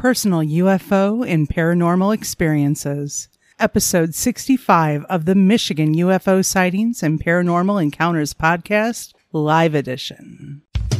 Personal UFO and Paranormal Experiences, Episode 65 of the Michigan UFO Sightings and Paranormal Encounters Podcast, Live Edition.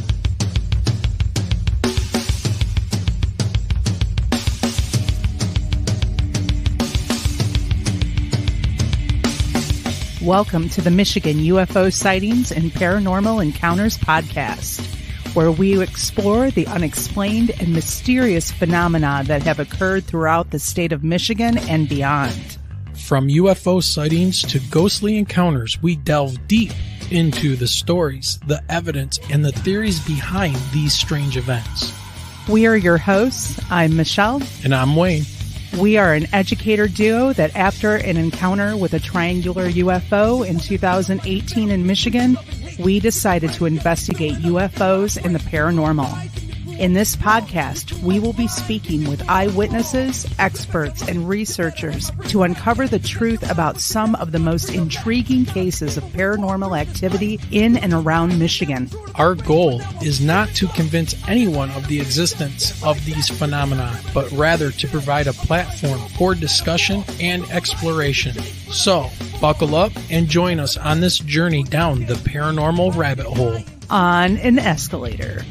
Welcome to the Michigan UFO Sightings and Paranormal Encounters Podcast, where we explore the unexplained and mysterious phenomena that have occurred throughout the state of Michigan and beyond. From UFO sightings to ghostly encounters, we delve deep into the stories, the evidence, and the theories behind these strange events. We are your hosts. I'm Michelle. And I'm Wayne. We are an educator duo that after an encounter with a triangular UFO in 2018 in Michigan, we decided to investigate UFOs and the paranormal. In this podcast, we will be speaking with eyewitnesses, experts, and researchers to uncover the truth about some of the most intriguing cases of paranormal activity in and around Michigan. Our goal is not to convince anyone of the existence of these phenomena, but rather to provide a platform for discussion and exploration. So, buckle up and join us on this journey down the paranormal rabbit hole. On an escalator.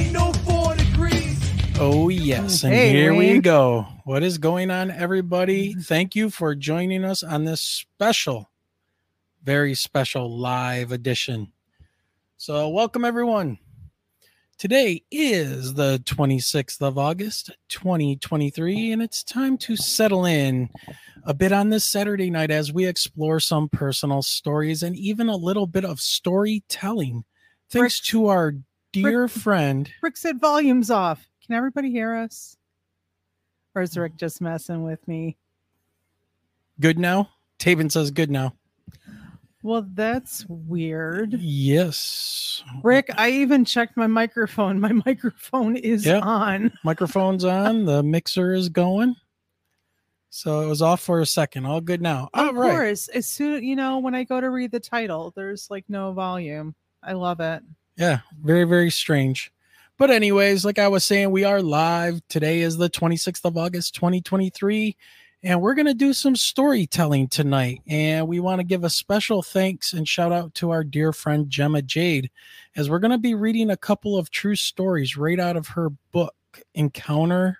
Oh, yes. And hey, here Wayne. we go. What is going on, everybody? Thank you for joining us on this special, very special live edition. So welcome, everyone. Today is the 26th of August, 2023, and it's time to settle in a bit on this Saturday night as we explore some personal stories and even a little bit of storytelling. Thanks to our dear friend. Rick said volume's off. Can everybody hear us? Or is Rick just messing with me? Good now? Taven says good now. Well, that's weird. Yes. Rick, I even checked my microphone. My microphone is on. Microphone's on. The mixer is going. So it was off for a second. All good now. Of course. As soon, when I go to read the title, there's like no volume. I love it. Yeah. Very, very strange. But anyways, like I was saying, we are live. Today is the 26th of August, 2023. And we're going to do some storytelling tonight. And we want to give a special thanks and shout out to our dear friend Gemma Jade, as we're going to be reading a couple of true stories right out of her book, Encounters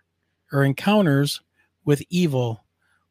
with Evil,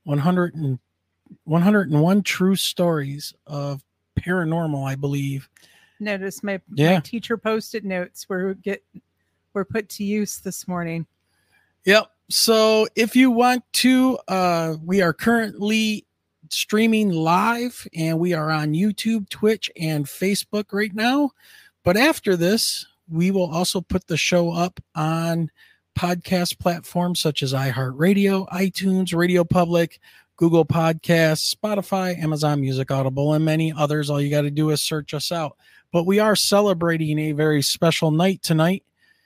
101 True Stories of Paranormal, I believe. Notice my teacher posted notes were put to use this morning. Yep. So if you want to, we are currently streaming live and we are on YouTube, Twitch, and Facebook right now. But after this, we will also put the show up on podcast platforms such as iHeartRadio, iTunes, Radio Public, Google Podcasts, Spotify, Amazon Music, Audible, and many others. All you got to do is search us out. But we are celebrating a very special night tonight,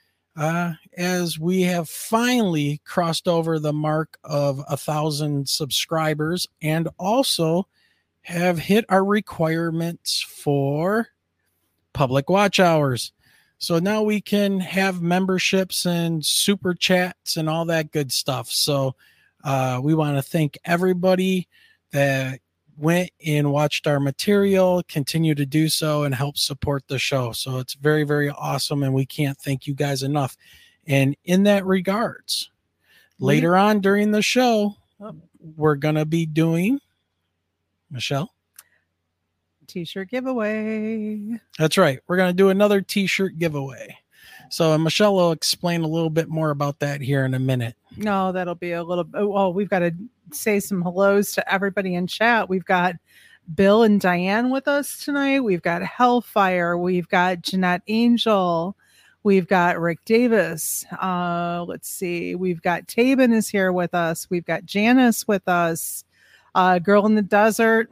as we have finally crossed over the mark of 1,000 subscribers and also have hit our requirements for public watch hours. So now we can have memberships and super chats and all that good stuff. So we want to thank everybody that went and watched our material, continue to do so, and help support the show. So it's very, very awesome, and we can't thank you guys enough. And in that regards, later on during the show, we're going to be doing, Michelle? T-shirt giveaway. That's right. We're going to do another T-shirt giveaway. So Michelle will explain a little bit more about that here in a minute. No, that'll be a little. Oh, we've got to say some hellos to everybody in chat. We've got Bill and Diane with us tonight. We've got Hellfire. We've got Jeanette Angel. We've got Rick Davis. Let's see. We've got Taben is here with us. We've got Janice with us. Girl in the Desert,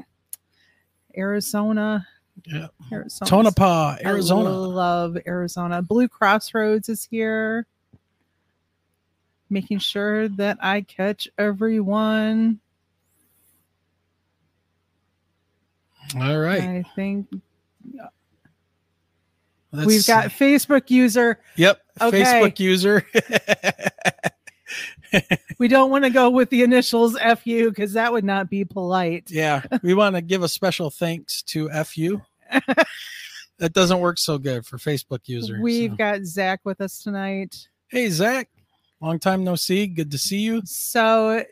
Arizona. Yeah. Arizona. Tonopah, Arizona. I love Arizona. Blue Crossroads is here. Making sure that I catch everyone. All right. I think we've got Facebook user. Yep. Okay. Facebook user. We don't want to go with the initials FU because that would not be polite. Yeah, we want to give a special thanks to FU. That doesn't work so good for Facebook users. We've got Zach with us tonight. Hey, Zach. Long time no see. Good to see you. So,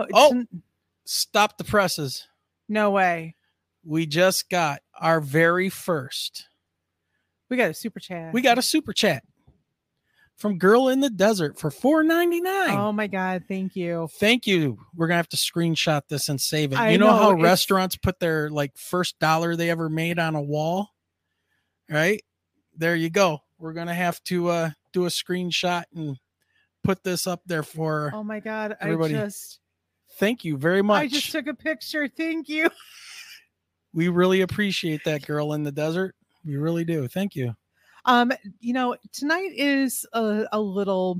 Stop the presses. No way. We just got our very first. We got a super chat. We got a super chat from Girl in the Desert for $4.99. Oh my God. Thank you. Thank you. We're going to have to screenshot this and save it. I You know how it's- restaurants put their first dollar they ever made on a wall? Right? There you go. We're going to have to do a screenshot and put this up there for Oh my God. everybody. Thank you very much. I just took a picture. Thank you. We really appreciate that, Girl in the Desert. We really do. Thank you. Tonight is a little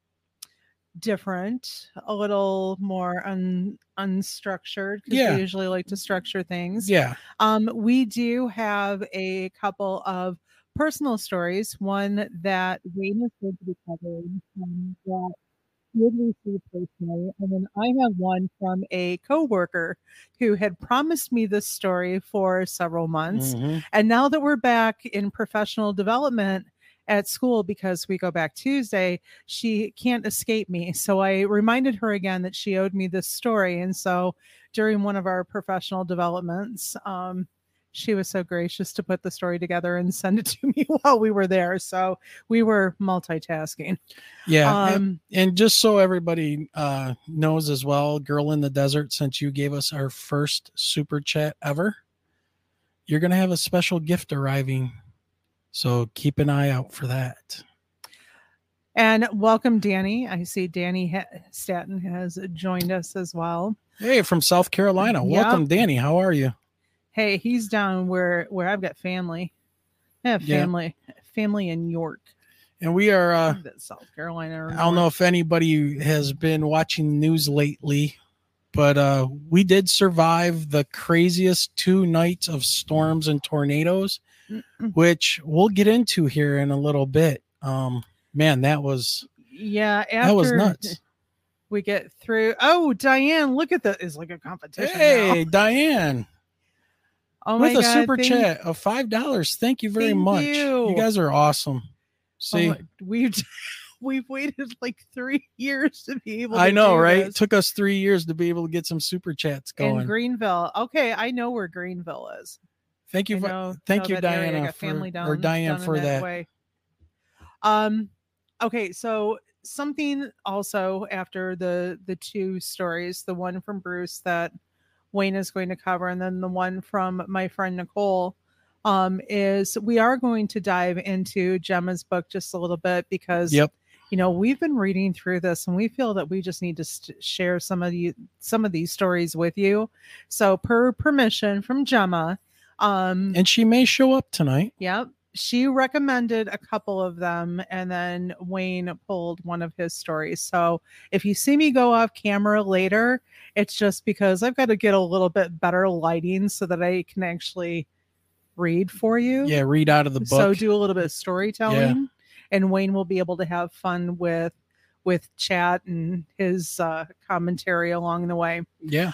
different, a little more unstructured because Yeah. we usually like to structure things. Yeah. We do have a couple of personal stories. One that Wayne is going to be covering that he had received personally, and then I have one from a coworker who had promised me this story for several months. Mhm. And now that we're back in professional development at school, because we go back Tuesday, she can't escape me. So I reminded her again that she owed me this story. And so during one of our professional developments, she was so gracious to put the story together and send it to me while we were there. So we were multitasking. Yeah. And just so everybody knows as well, Girl in the Desert, since you gave us our first super chat ever, you're going to have a special gift arriving. So keep an eye out for that. And welcome, Danny. I see Danny Staton has joined us as well. Hey, from South Carolina. Yep. Welcome, Danny. How are you? Hey, he's down where I've got family. I have family in York. And we are That's South Carolina. I don't know if anybody has been watching the news lately, but we did survive the craziest 2 nights of storms and tornadoes, which we'll get into here in a little bit. Man, that was that was nuts. We get through. Oh, Diane, look at that! It's like a competition. Hey, now. Diane. Oh with my a God, super chat of $5. Thank you very much. You guys are awesome. See, we've waited like 3 years to be able to I know, do right? this. It took us 3 years to be able to get some super chats going. In Greenville. Okay, I know where Greenville is. Thank you. Thank you, Diana, for Diane for that. Way. Okay, so something also after the 2 stories, the one from Bruce that Wayne is going to cover, and then the one from my friend Nicole, is we are going to dive into Gemma's book just a little bit because we've been reading through this and we feel that we just need to share some of these stories with you. So per permission from Gemma, and she may show up tonight. Yep. She recommended a couple of them, and then Wayne pulled one of his stories. So if you see me go off camera later, it's just because I've got to get a little bit better lighting so that I can actually read for you. Yeah, read out of the book. So do a little bit of storytelling, and Wayne will be able to have fun with chat and his commentary along the way. Yeah.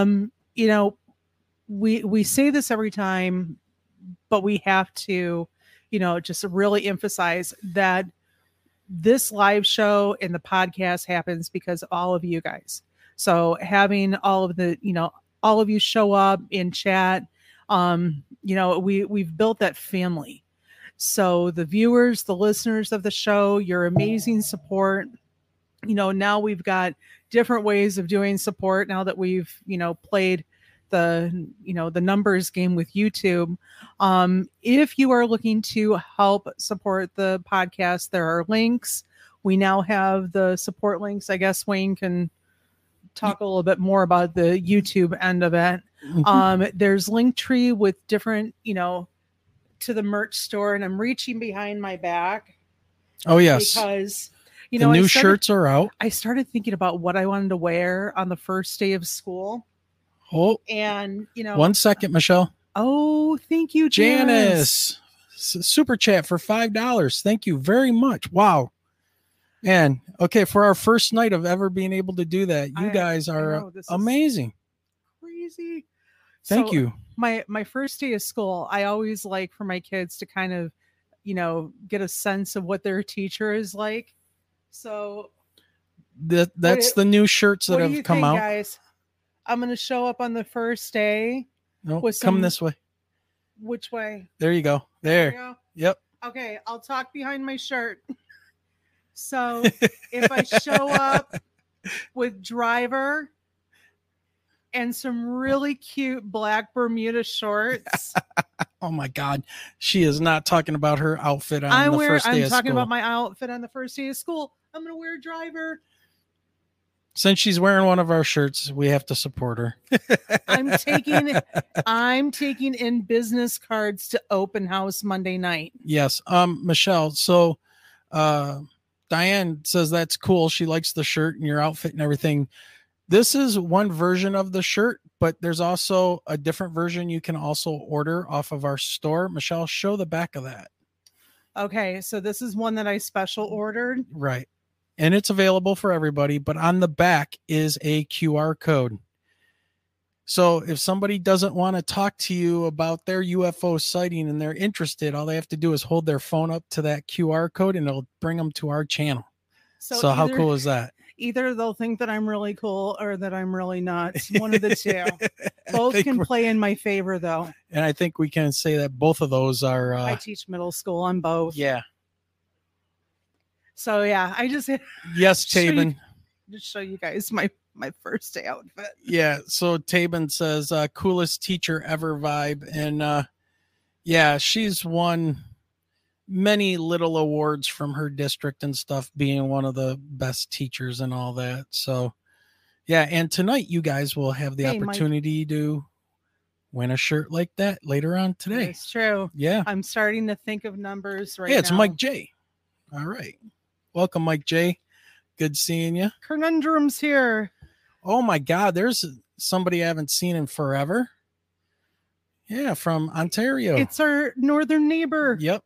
We say this every time, but we have to just really emphasize that this live show and the podcast happens because of all of you guys. So having all of you show up in chat, we've built that family. So the viewers, the listeners of the show, your amazing support. Now we've got different ways of doing support now that we've, played the numbers game with YouTube. If you are looking to help support the podcast, there are links. We now have the support links. I guess Wayne can talk a little bit more about the YouTube end of it. There's Linktree with different, to the merch store, and I'm reaching behind my back. Oh yes, because the new shirts are out. I started thinking about what I wanted to wear on the first day of school. Oh, and 1 second, Michelle. Oh, thank you, Janice. Super chat for $5. Thank you very much. Wow. Man, okay, for our first night of ever being able to do that, you guys I are know, this is amazing. crazy. Thank So you. my first day of school, I always like for my kids to kind of, get a sense of what their teacher is like. So That's the new shirts that what do have you come think, out. guys? I'm gonna show up on the first day No, with come some. this way. Which way? There you go. There we There. go. Yep. Okay, I'll talk behind my shirt. So if I show up with driver and some really cute black Bermuda shorts, Oh my God, she is not talking about her outfit on the first day I'm of talking school. about my outfit on the first day of school. I'm gonna wear a driver. Since she's wearing one of our shirts, we have to support her. I'm taking in business cards to open house Monday night. Yes. Michelle. So, Diane says that's cool. She likes the shirt and your outfit and everything. This is one version of the shirt, but there's also a different version you can also order off of our store. Michelle, show the back of that. Okay, so this is one that I special ordered. Right. And it's available for everybody, but on the back is a QR code. So if somebody doesn't want to talk to you about their UFO sighting and they're interested, all they have to do is hold their phone up to that QR code and it'll bring them to our channel. So how cool is that? Either they'll think that I'm really cool or that I'm really not. One of the two. Both can play in my favor, though. And I think we can say that both of those are. I teach middle school on both. Yeah. So yeah, I just yes, Taban. Just show you guys my first day outfit. Yeah. So Taban says coolest teacher ever vibe, and yeah, she's won many little awards from her district and stuff, being one of the best teachers and all that. So yeah, and tonight you guys will have the opportunity to win a shirt like that later on today. It's true. Yeah. I'm starting to think of numbers right now. Yeah, it's Mike J. All right. Welcome, Mike J. Good seeing you. Conundrum's here. Oh my God, there's somebody I haven't seen in forever. Yeah, from Ontario. It's our northern neighbor. Yep.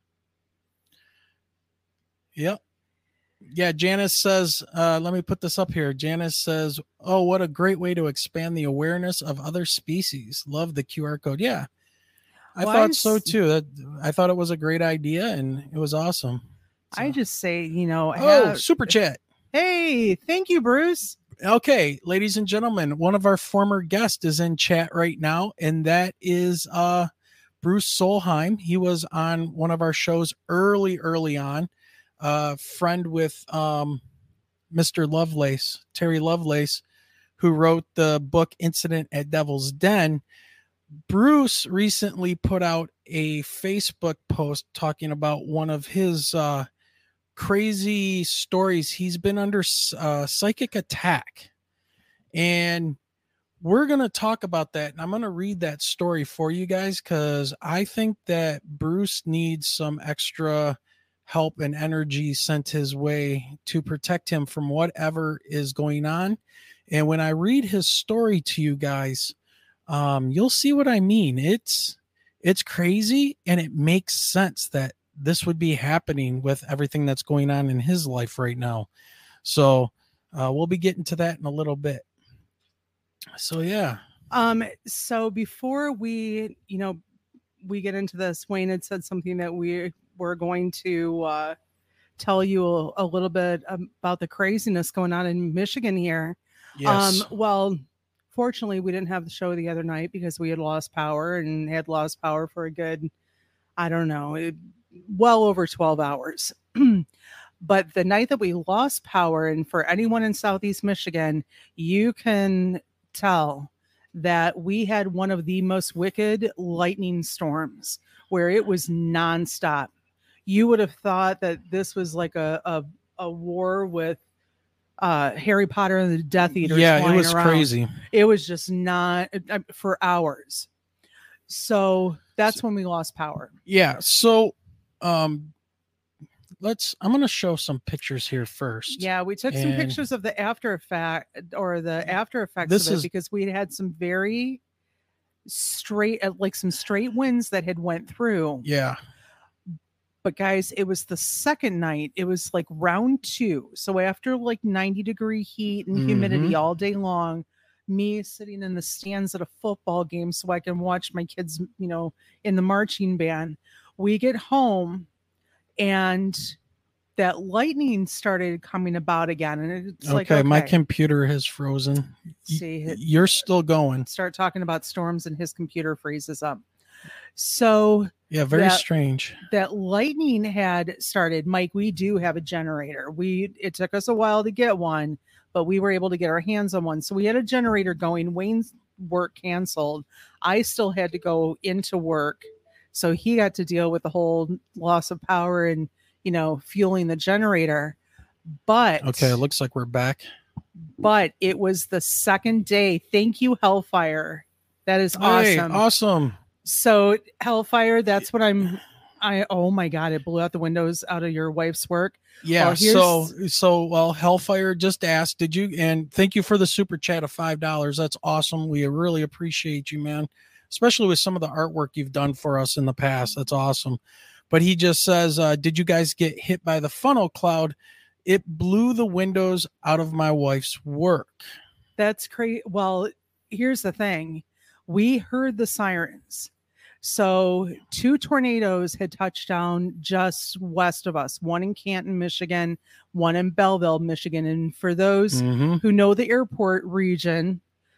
Yeah, Janice says, let me put this up here. Janice says, oh, what a great way to expand the awareness of other species. Love the QR code. Yeah, I thought so too. I thought it was a great idea and it was awesome. So. I just say, super chat. Hey, thank you, Bruce. Okay, ladies and gentlemen, one of our former guests is in chat right now, and that is Bruce Solheim. He was on one of our shows early on. Friend with Mr. Lovelace, Terry Lovelace, who wrote the book Incident at Devil's Den. Bruce recently put out a Facebook post talking about one of his crazy stories. He's been under psychic attack, and we're going to talk about that. And I'm going to read that story for you guys because I think that Bruce needs some extra help and energy sent his way to protect him from whatever is going on. And when I read his story to you guys, you'll see what I mean. It's crazy, and it makes sense that this would be happening with everything that's going on in his life right now. So we'll be getting to that in a little bit. So yeah. So before we get into this, Wayne had said something that we were going to tell you a little bit about the craziness going on in Michigan here. Yes. Well, fortunately, we didn't have the show the other night because we had lost power and had lost power for a good, I don't know, well over 12 hours. But the night that we lost power, and for anyone in Southeast Michigan, you can tell that we had one of the most wicked lightning storms where it was nonstop. You would have thought that this was like a war with Harry Potter and the Death Eaters. Yeah, it was crazy. It was just not for hours. So that's when we lost power. Yeah. So I'm going to show some pictures here first. Yeah, we took some pictures of the after effects of it because we had some very straight winds that had went through. Yeah. But guys, it was the second night. It was like round 2. So after like 90-degree heat and humidity all day long, me sitting in the stands at a football game so I can watch my kids, in the marching band. We get home and that lightning started coming about again. And it's okay, my computer has frozen. See, you're still going. Start talking about storms and his computer freezes up. So yeah, very strange. That lightning had started. Mike, we do have a generator. It took us a while to get one, but we were able to get our hands on one. So we had a generator going. Wayne's work canceled. I still had to go into work. So he got to deal with the whole loss of power and, fueling the generator. But okay, it looks like we're back. But it was the second day. Thank you, Hellfire. That is awesome. Hey, awesome. So Hellfire, that's what oh my God, it blew out the windows out of your wife's work. Yeah. Well, Hellfire just asked, did you, and thank you for the super chat of $5. That's awesome. We really appreciate you, man. Especially with some of the artwork you've done for us in the past. That's awesome. But he just says, did you guys get hit by the funnel cloud? It blew the windows out of my wife's work. That's crazy. Well, here's the thing. We heard the sirens. So 2 tornadoes had touched down just west of us, one in Canton, Michigan, one in Belleville, Michigan. And for those who know the airport region,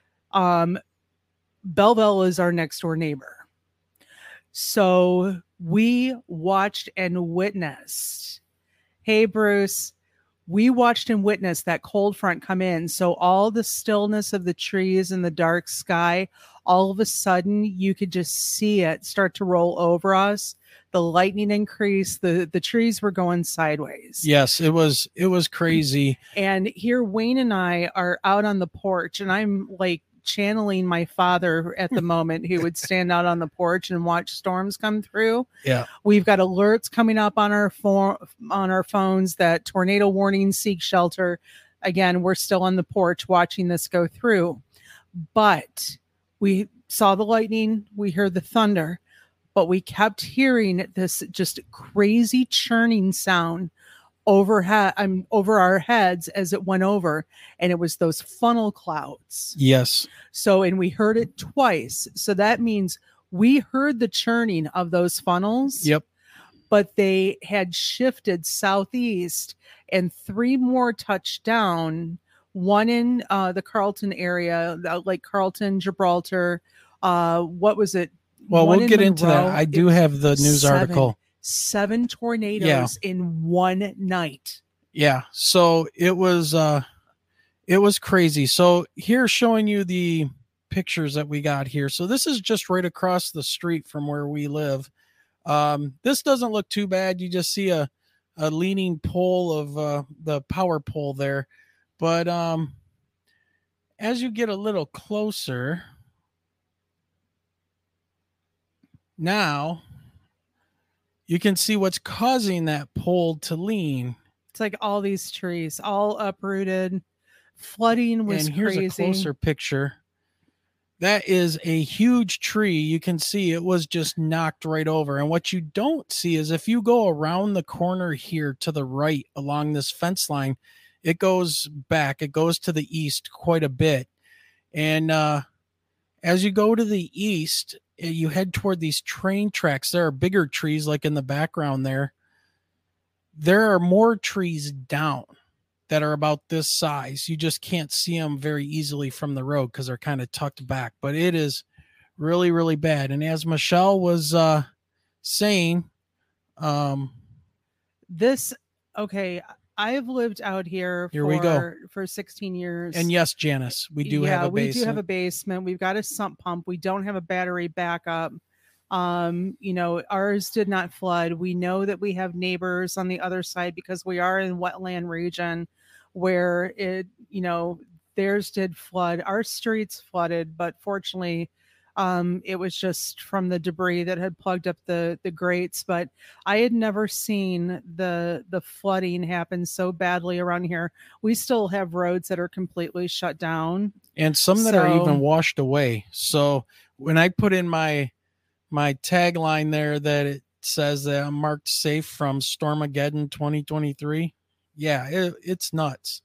Belleville is our next door neighbor. So we watched and witnessed. Hey, Bruce, we watched and witnessed that cold front come in. So all the stillness of the trees and the dark sky, all of a sudden you could just see it start to roll over us. The lightning increased. The trees were going sideways. Yes, it was crazy. And here Wayne and I are out on the porch, and I'm like channeling my father at the moment, who would stand out on the porch and watch storms come through. Yeah. We've got alerts coming up on our phones that tornado warning, seek shelter. Again, we're still on the porch watching this go through. But we saw the lightning, we heard the thunder, but we kept hearing this just crazy churning sound over our heads as it went over, and it was those funnel clouds. Yes. So, and we heard it twice. So that means we heard the churning of those funnels. Yep. But they had shifted southeast, and 3 more touched down. One in the Carlton area, like Carlton, Gibraltar. What was it? Well, we'll get into that. I do have the news article. 7 tornadoes in one night. Yeah. So it was crazy. So here, showing you the pictures that we got here. So this is just right across the street from where we live. This doesn't look too bad. You just see a leaning pole of the power pole there. But as you get a little closer, now you can see what's causing that pole to lean. It's like all these trees, all uprooted. Flooding was crazy. And here's a closer picture. That is a huge tree. You can see it was just knocked right over. And what you don't see is if you go around the corner here to the right along this fence line, it goes back. It goes to the east quite a bit. And as you go to the east, you head toward these train tracks. There are bigger trees like in the background there. There are more trees down that are about this size. You just can't see them very easily from the road because they're kind of tucked back. But it is really, really bad. And as Michelle was saying, I've lived out here for 16 years. And yes, Janice, we do have a basement. We do have a basement. We've got a sump pump. We don't have a battery backup. Ours did not flood. We know that we have neighbors on the other side because we are in wetland region where theirs did flood. Our streets flooded, but fortunately, it was just from the debris that had plugged up the grates. But I had never seen the flooding happen so badly around here. We still have roads that are completely shut down, and some that are even washed away. So when I put in my tagline there that it says that I'm marked safe from Stormageddon 2023. Yeah, it's nuts.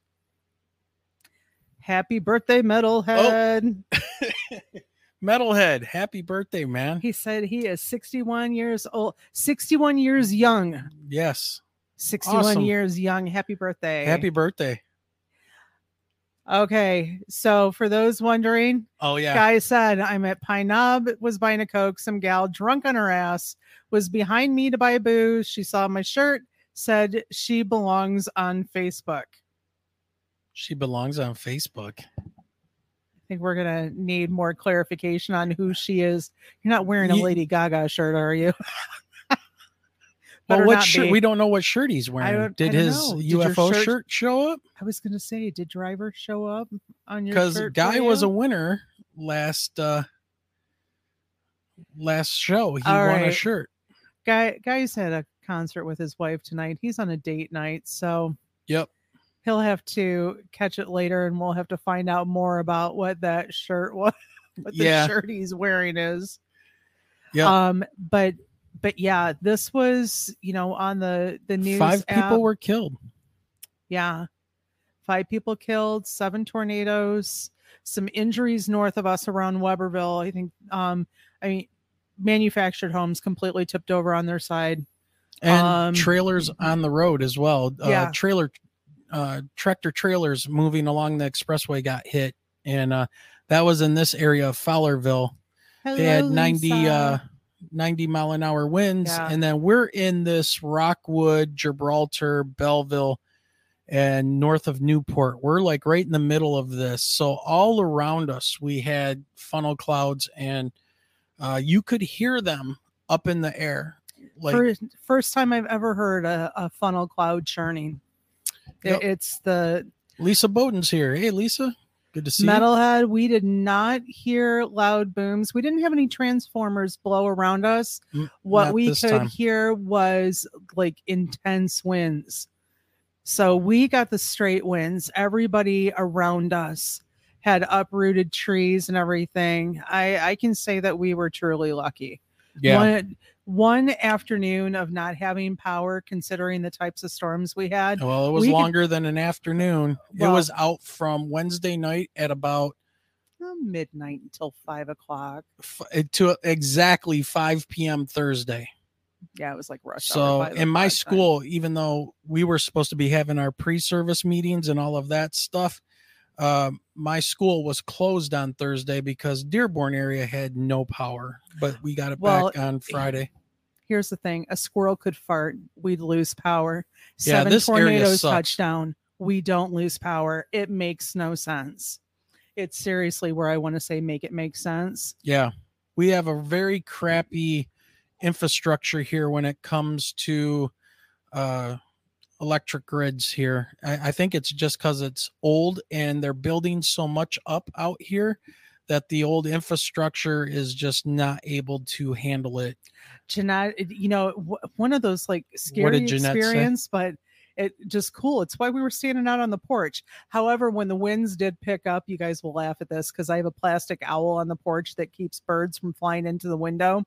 Happy birthday, Metalhead. Metalhead, happy birthday, man. He said he is 61 years old, 61 years young. Yes. 61 Awesome. years young. Happy birthday. Happy birthday. Okay, so for those wondering, Oh, yeah. Guy said, I'm at Pine Knob, was buying a Coke. Some gal drunk on her ass was behind me to buy booze. She saw my shirt, said she belongs on Facebook. She belongs on Facebook. I think we're going to need more clarification on who she is. You're not wearing a Lady Gaga shirt, are you? Well, what shirt? We don't know what shirt he's wearing. Did his UFO shirt show up? I was going to say, did Driver show up on your shirt? Because Guy was a winner last show. He won a shirt. Guy's had a concert with his wife tonight. He's on a date night, so yep. He'll have to catch it later, and we'll have to find out more about what that shirt was, what the shirt he's wearing is. Yeah. But yeah, this was, on the news. 5 people were killed. Yeah. 5 people killed, 7 tornadoes, some injuries north of us around Weberville. I think, manufactured homes completely tipped over on their side. And trailers on the road as well. Tractor trailers moving along the expressway got hit. And that was in this area of Fowlerville. They had 90 mile an hour winds. Yeah. And then we're in this Rockwood, Gibraltar, Belleville, and north of Newport. We're like right in the middle of this. So all around us, we had funnel clouds, and you could hear them up in the air. Like first time I've ever heard a funnel cloud churning. Yep. It's the Lisa Bowden's here. Hey, Lisa. Good to see Metalhead. We did not hear loud booms. We didn't have any transformers blow around us. What we could hear was like intense winds. So we got the straight winds. Everybody around us had uprooted trees and everything. I can say that we were truly lucky. Yeah. One afternoon of not having power, considering the types of storms we had. Well, it was longer than an afternoon. It was out from Wednesday night at about midnight until 5 o'clock to exactly 5 p.m. Thursday. Yeah, it was like rush hour. So in my school, even though we were supposed to be having our pre-service meetings and all of that stuff, my school was closed on Thursday because Dearborn area had no power, but we got it back on Friday. Here's the thing. A squirrel could fart. We'd lose power. 7 tornadoes touch down. We don't lose power. It makes no sense. It's seriously where I want to say make it make sense. Yeah. We have a very crappy infrastructure here when it comes to electric grids here. I think it's just because it's old and they're building so much up out here that the old infrastructure is just not able to handle it. Jeanette, one of those like scary experience, but it just cool. It's why we were standing out on the porch. However, when the winds did pick up, you guys will laugh at this because I have a plastic owl on the porch that keeps birds from flying into the window.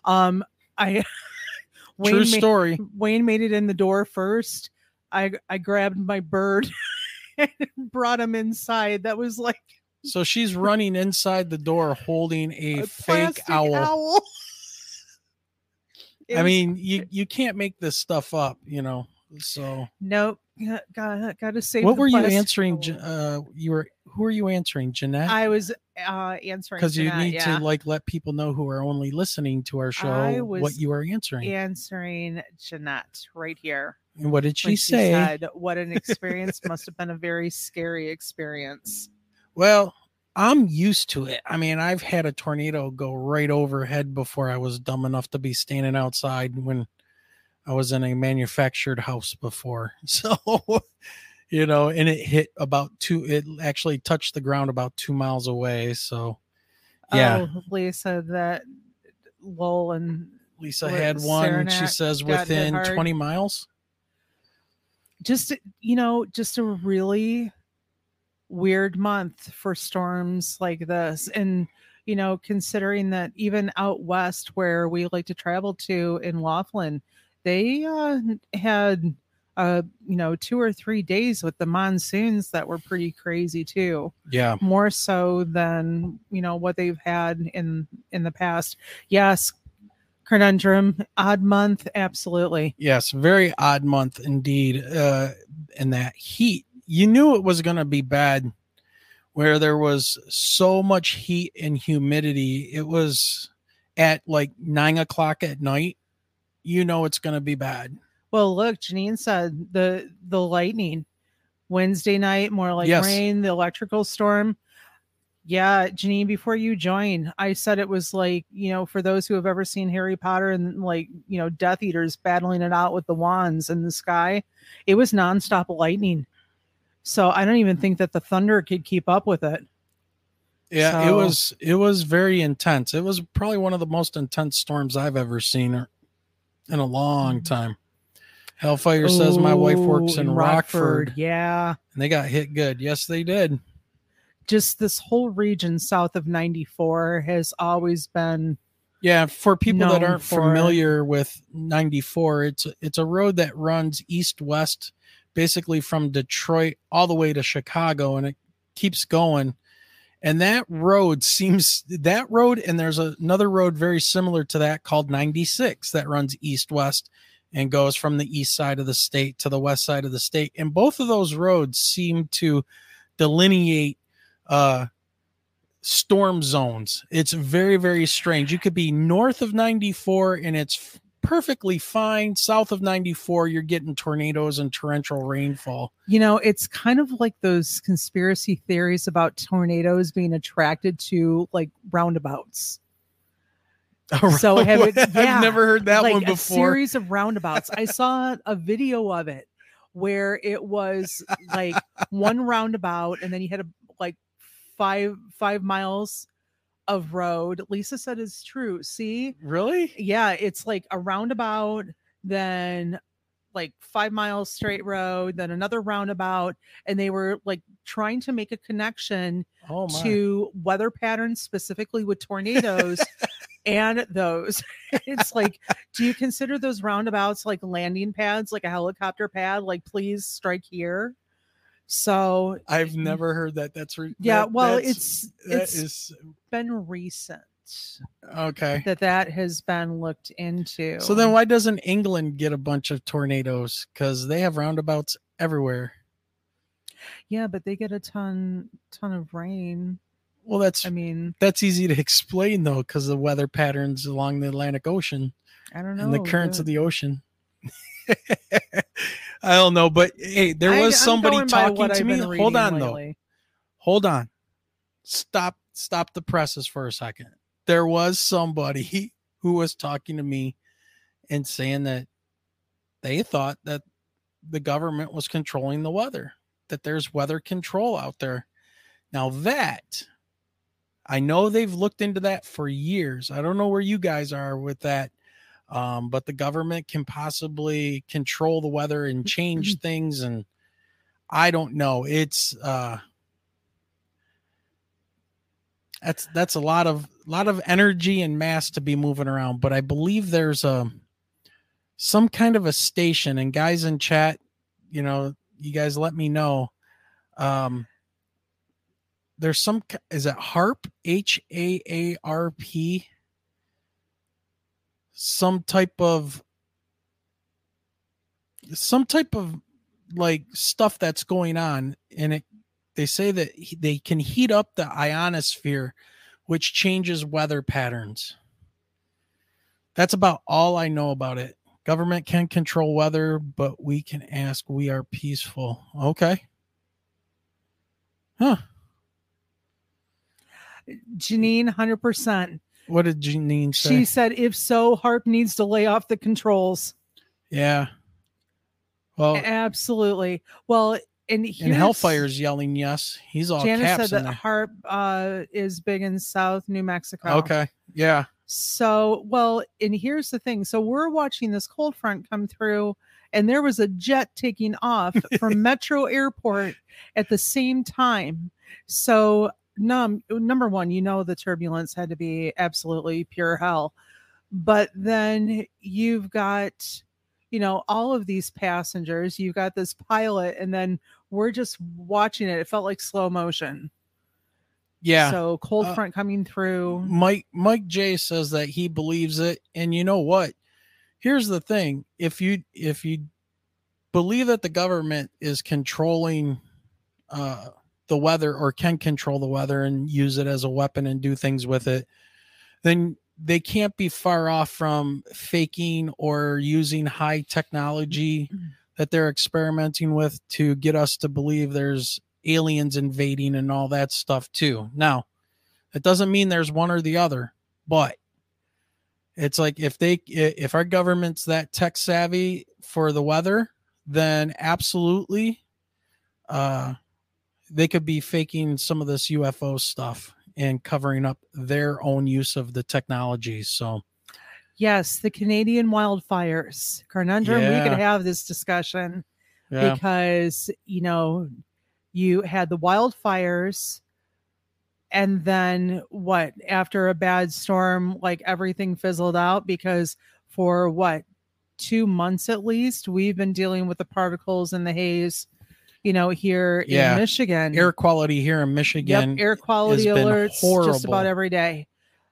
True story. Wayne made it in the door first. I grabbed my bird and brought him inside. That was like. So she's running inside the door holding a fake owl. I mean, you can't make this stuff up, so. Nope. Got to say. What were you answering? Who are you answering, Jeanette? I was answering because you need to let people know who are only listening to our show what you are answering. Answering Jeanette right here. And what did she say? She said, what an experience. Must have been a very scary experience. Well, I'm used to it. I mean, I've had a tornado go right overhead before. I was dumb enough to be standing outside when I was in a manufactured house before. So, and it hit it actually touched the ground about 2 miles away. So, yeah. Oh, Lisa, that Lowell and Lisa had one. Saranac, she says within 20 miles. Just a really weird month for storms like this. And you know, considering that even out west where we like to travel to in Laughlin, they had you know, 2 or 3 days with the monsoons that were pretty crazy too. Yeah. More so than, you know, what they've had in the past. Yes, conundrum, odd month, absolutely. Yes, very odd month indeed. And that heat, you knew it was going to be bad where there was so much heat and humidity. It was at like 9 o'clock at night. You know it's going to be bad. Well, look, Janine said the lightning Wednesday night, more like Yes. rain, the electrical storm. Yeah, Janine, before you join, I said it was like, you know, for those who have ever seen Harry Potter and like, you know, Death Eaters battling it out with the wands in the sky, it was nonstop lightning. So I don't even think that the thunder could keep up with it. Yeah, So- it was very intense. It was probably one of the most intense storms I've ever seen in a long time. Hellfire says my wife works in Rockford. Yeah. And they got hit good. Yes, they did. Just this whole region south of 94 has always been. Yeah, for people that known aren't for- familiar with 94, it's a road that runs east-west, basically from Detroit all the way to Chicago, and it keeps going. And that road and there's another road very similar to that called 96 that runs east-west and goes from the east side of the state to the west side of the state. And both of those roads seem to delineate storm zones. It's very, very strange. You could be north of 94 and it's perfectly fine. South of 94, you're getting tornadoes and torrential rainfall. You know, it's kind of like those conspiracy theories about tornadoes being attracted to like roundabouts. So have it, yeah, I've never heard that like one a before. series of roundabouts. I saw a video of it where it was like one roundabout, and then you had like five miles of road. Lisa said it's true. See, Really? yeah, it's like a roundabout, then like 5 miles straight road, then another roundabout, and they were like trying to make a connection Oh my. to weather patterns, specifically with tornadoes. And those, it's like, do you consider those roundabouts like landing pads, like a helicopter pad? Like, please strike here. So I've never heard that. yeah, well, it's been recent okay. that has been looked into. So then why doesn't England get a bunch of tornadoes? Because they have roundabouts everywhere. Yeah, but they get a ton of rain. Well, I mean, that's easy to explain though, because the weather patterns along the Atlantic Ocean I don't know. and the currents of the ocean. I don't know, but hey, there was somebody talking to me. Hold on though. Hold on. Stop the presses for a second. There was somebody who was talking to me and saying that they thought that the government was controlling the weather, that there's weather control out there. Now that I know they've looked into that for years. I don't know where you guys are with that. But the government can possibly control the weather and change things. And I don't know. It's that's a lot of energy and mass to be moving around. But I believe there's some kind of a station, and guys in chat, you know, you guys let me know. There's some, is it HAARP, HAARP? Some type of like stuff that's going on, and they say that they can heat up the ionosphere, which changes weather patterns. That's about all I know about it. Government can control weather, but we can ask. We are peaceful. Okay. Huh. Janine, 100%. What did Janine say? She said, if so, HAARP needs to lay off the controls. Yeah. Well, absolutely. Well, and Hellfire's yelling yes. He's all Janice caps said in that there. HAARP is big in South New Mexico. Okay. Yeah. So, well, and here's the thing. So we're watching this cold front come through, and there was a jet taking off from Metro Airport at the same time. So number one, the turbulence had to be absolutely pure hell. But then you've got, all of these passengers, you've got this pilot, and then we're just watching it. It felt like slow motion. Yeah. So cold front coming through. Mike J says that he believes it. And you know what? Here's the thing. If you believe that the government is controlling the weather, or can control the weather and use it as a weapon and do things with it, then they can't be far off from faking or using high technology that they're experimenting with to get us to believe there's aliens invading and all that stuff too. Now, it doesn't mean there's one or the other, but it's like if our government's that tech savvy for the weather, then absolutely they could be faking some of this UFO stuff and covering up their own use of the technology. So yes, the Canadian wildfires conundrum. We could have this discussion because, you had the wildfires, and then what, after a bad storm, like everything fizzled out, because for 2 months at least, we've been dealing with the particles and the haze, here in Michigan. Air quality here in Michigan. Yep, air quality alerts just about every day.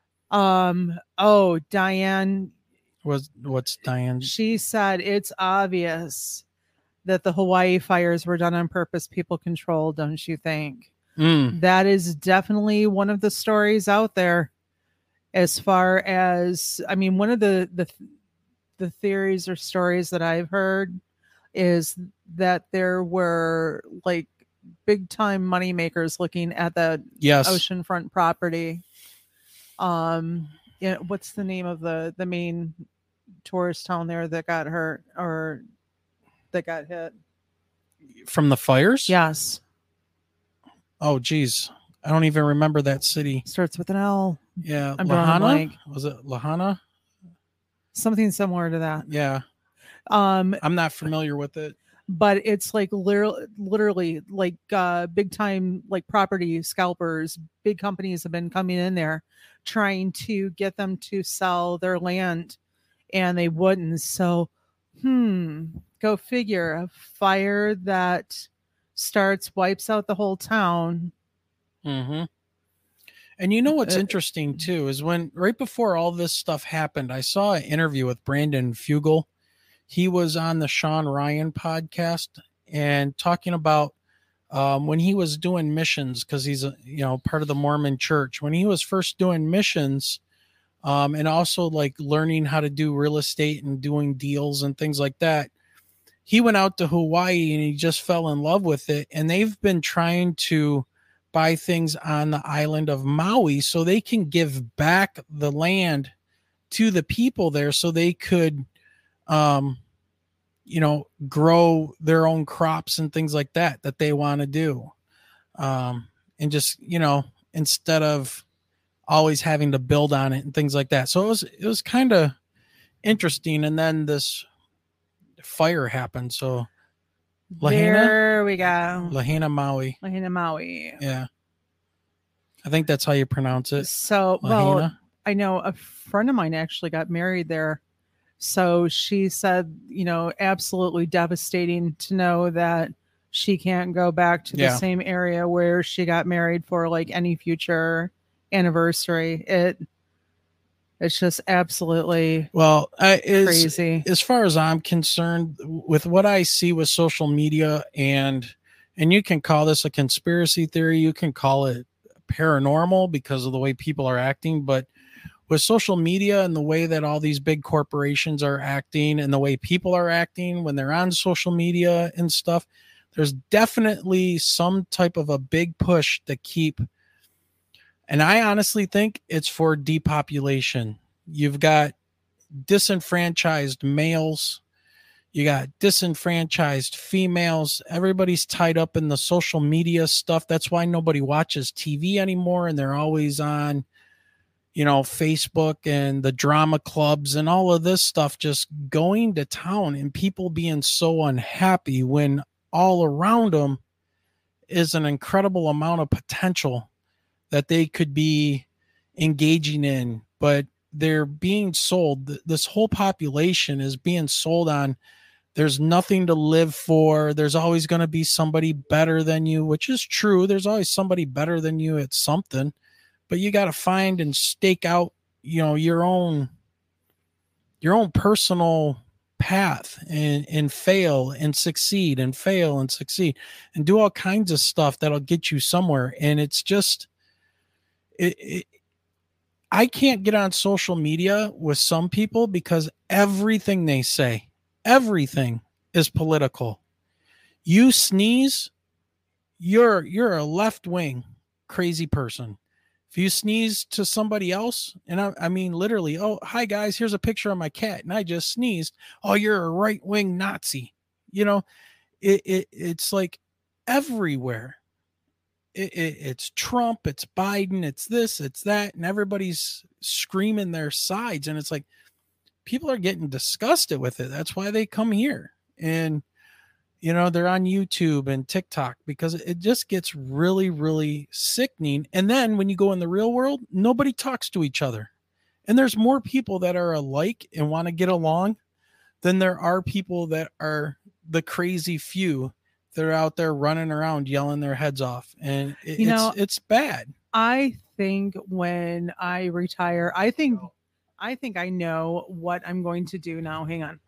Diane. What's Diane? She said it's obvious that the Hawaii fires were done on purpose, people controlled, don't you think? That is definitely one of the stories out there. As far as, one of the theories or stories that I've heard is that there were like big time money makers looking at the oceanfront property. What's the name of the main tourist town there that got hurt or that got hit from the fires? Yes. Oh geez, I don't even remember that city. Starts with an L. Yeah, Lahaina. Was it Lahaina? Something similar to that. Yeah. I'm not familiar with it, but it's like literally like big time like property scalpers. Big companies have been coming in there trying to get them to sell their land, and they wouldn't. So, go figure. A fire that wipes out the whole town. Mm-hmm. And you know what's interesting too is when right before all this stuff happened, I saw an interview with Brandon Fugel. He was on the Sean Ryan podcast and talking about when he was doing missions, because he's part of the Mormon church. When he was first doing missions, and also like learning how to do real estate and doing deals and things like that, he went out to Hawaii and he just fell in love with it. And they've been trying to buy things on the island of Maui so they can give back the land to the people there so they could, grow their own crops and things like that they want to do. And just, instead of always having to build on it and things like that. So it was kind of interesting. And then this fire happened. So Lahaina, there we go. Lahaina, Maui. Yeah. I think that's how you pronounce it. So, well, I know a friend of mine actually got married there. So she said, absolutely devastating to know that she can't go back to the same area where she got married for like any future anniversary. It's just absolutely crazy. As far as I'm concerned, with what I see with social media, and you can call this a conspiracy theory, you can call it paranormal because of the way people are acting, but with social media and the way that all these big corporations are acting and the way people are acting when they're on social media and stuff, there's definitely some type of a big push to keep. And I honestly think it's for depopulation. You've got disenfranchised males. You got disenfranchised females. Everybody's tied up in the social media stuff. That's why nobody watches TV anymore. And they're always on, Facebook and the drama clubs and all of this stuff, just going to town, and people being so unhappy when all around them is an incredible amount of potential that they could be engaging in, but they're being sold. This whole population is being sold on there's nothing to live for. There's always going to be somebody better than you, which is true. There's always somebody better than you at something, but you got to find and stake out, your own personal path and fail and succeed and fail and succeed and do all kinds of stuff that'll get you somewhere. And it's just, I can't get on social media with some people because everything they say, everything is political. You sneeze, you're a left-wing crazy person. If you sneeze to somebody else, and I mean literally, oh, hi guys, here's a picture of my cat and I just sneezed. Oh, you're a right-wing Nazi. It's like everywhere. It's Trump, it's Biden, it's this, it's that, and everybody's screaming their sides. And it's like, people are getting disgusted with it. That's why they come here. And, they're on YouTube and TikTok because it just gets really, really sickening. And then when you go in the real world, nobody talks to each other. And there's more people that are alike and want to get along than there are people that are the crazy few that are out there running around yelling their heads off. And it's bad. I think when I retire, I think I know what I'm going to do now. Hang on.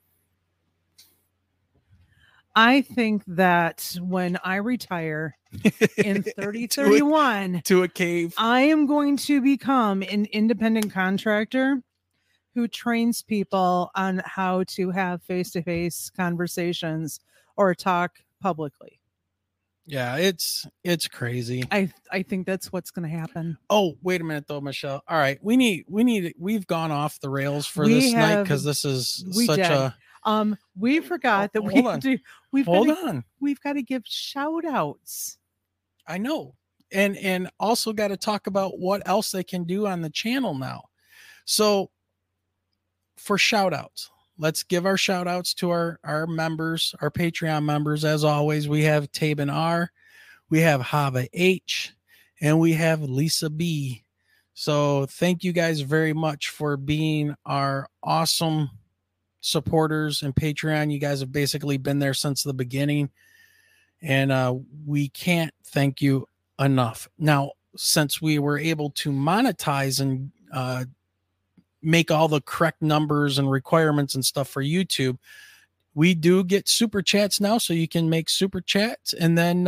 I think that when I retire in 3031 to a cave, I am going to become an independent contractor who trains people on how to have face-to-face conversations or talk publicly. Yeah, it's crazy. I think that's what's going to happen. Oh, wait a minute though, Michelle. All right, we've gone off the rails for this night because this is such a. We forgot that we've got to give shout outs. I know. And also got to talk about what else they can do on the channel now. So for shout outs, let's give our shout outs to our members, our Patreon members. As always, we have Tabin R, we have Hava H, and we have Lisa B. So thank you guys very much for being our awesome supporters and Patreon. You guys have basically been there since the beginning, and we can't thank you enough. Now, since we were able to monetize and make all the correct numbers and requirements and stuff for YouTube, we do get super chats now, so you can make super chats. And then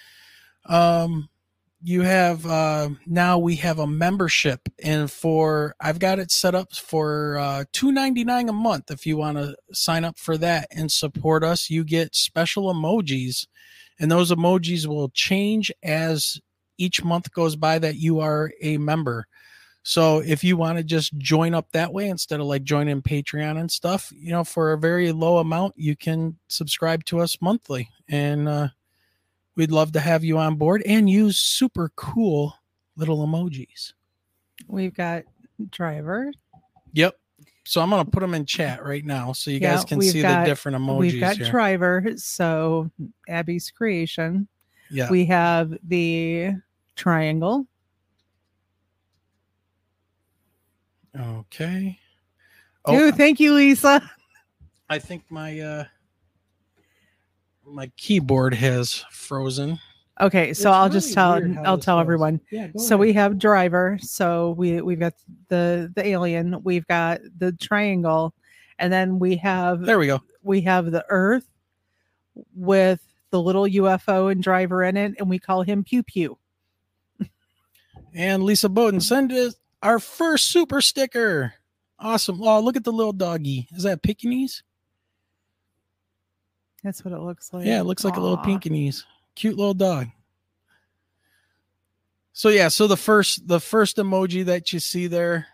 you have now we have a membership, and I've got it set up for $2.99 a month. If you want to sign up for that and support us, you get special emojis, and those emojis will change as each month goes by that you are a member. So if you want to just join up that way instead of like joining Patreon and stuff, for a very low amount, you can subscribe to us monthly, and we'd love to have you on board and use super cool little emojis. We've got Driver. Yep. So I'm going to put them in chat right now so you guys can see the different emojis. We've got here. Driver. So Abby's creation. Yeah. We have the triangle. Okay. Oh, thank you, Lisa. I think my keyboard has frozen. Okay, so I'll just tell everyone. Yeah, so we have Driver. So we've got the alien, we've got the triangle, and then we have there we go. We have the Earth with the little UFO and Driver in it, and we call him Pew Pew. And Lisa Bowden send us our first super sticker. Awesome. Oh, look at the little doggy. Is that Pekingese? That's what it looks like. Yeah, it looks like a little Pekingese. Cute little dog. So yeah, so the first emoji that you see there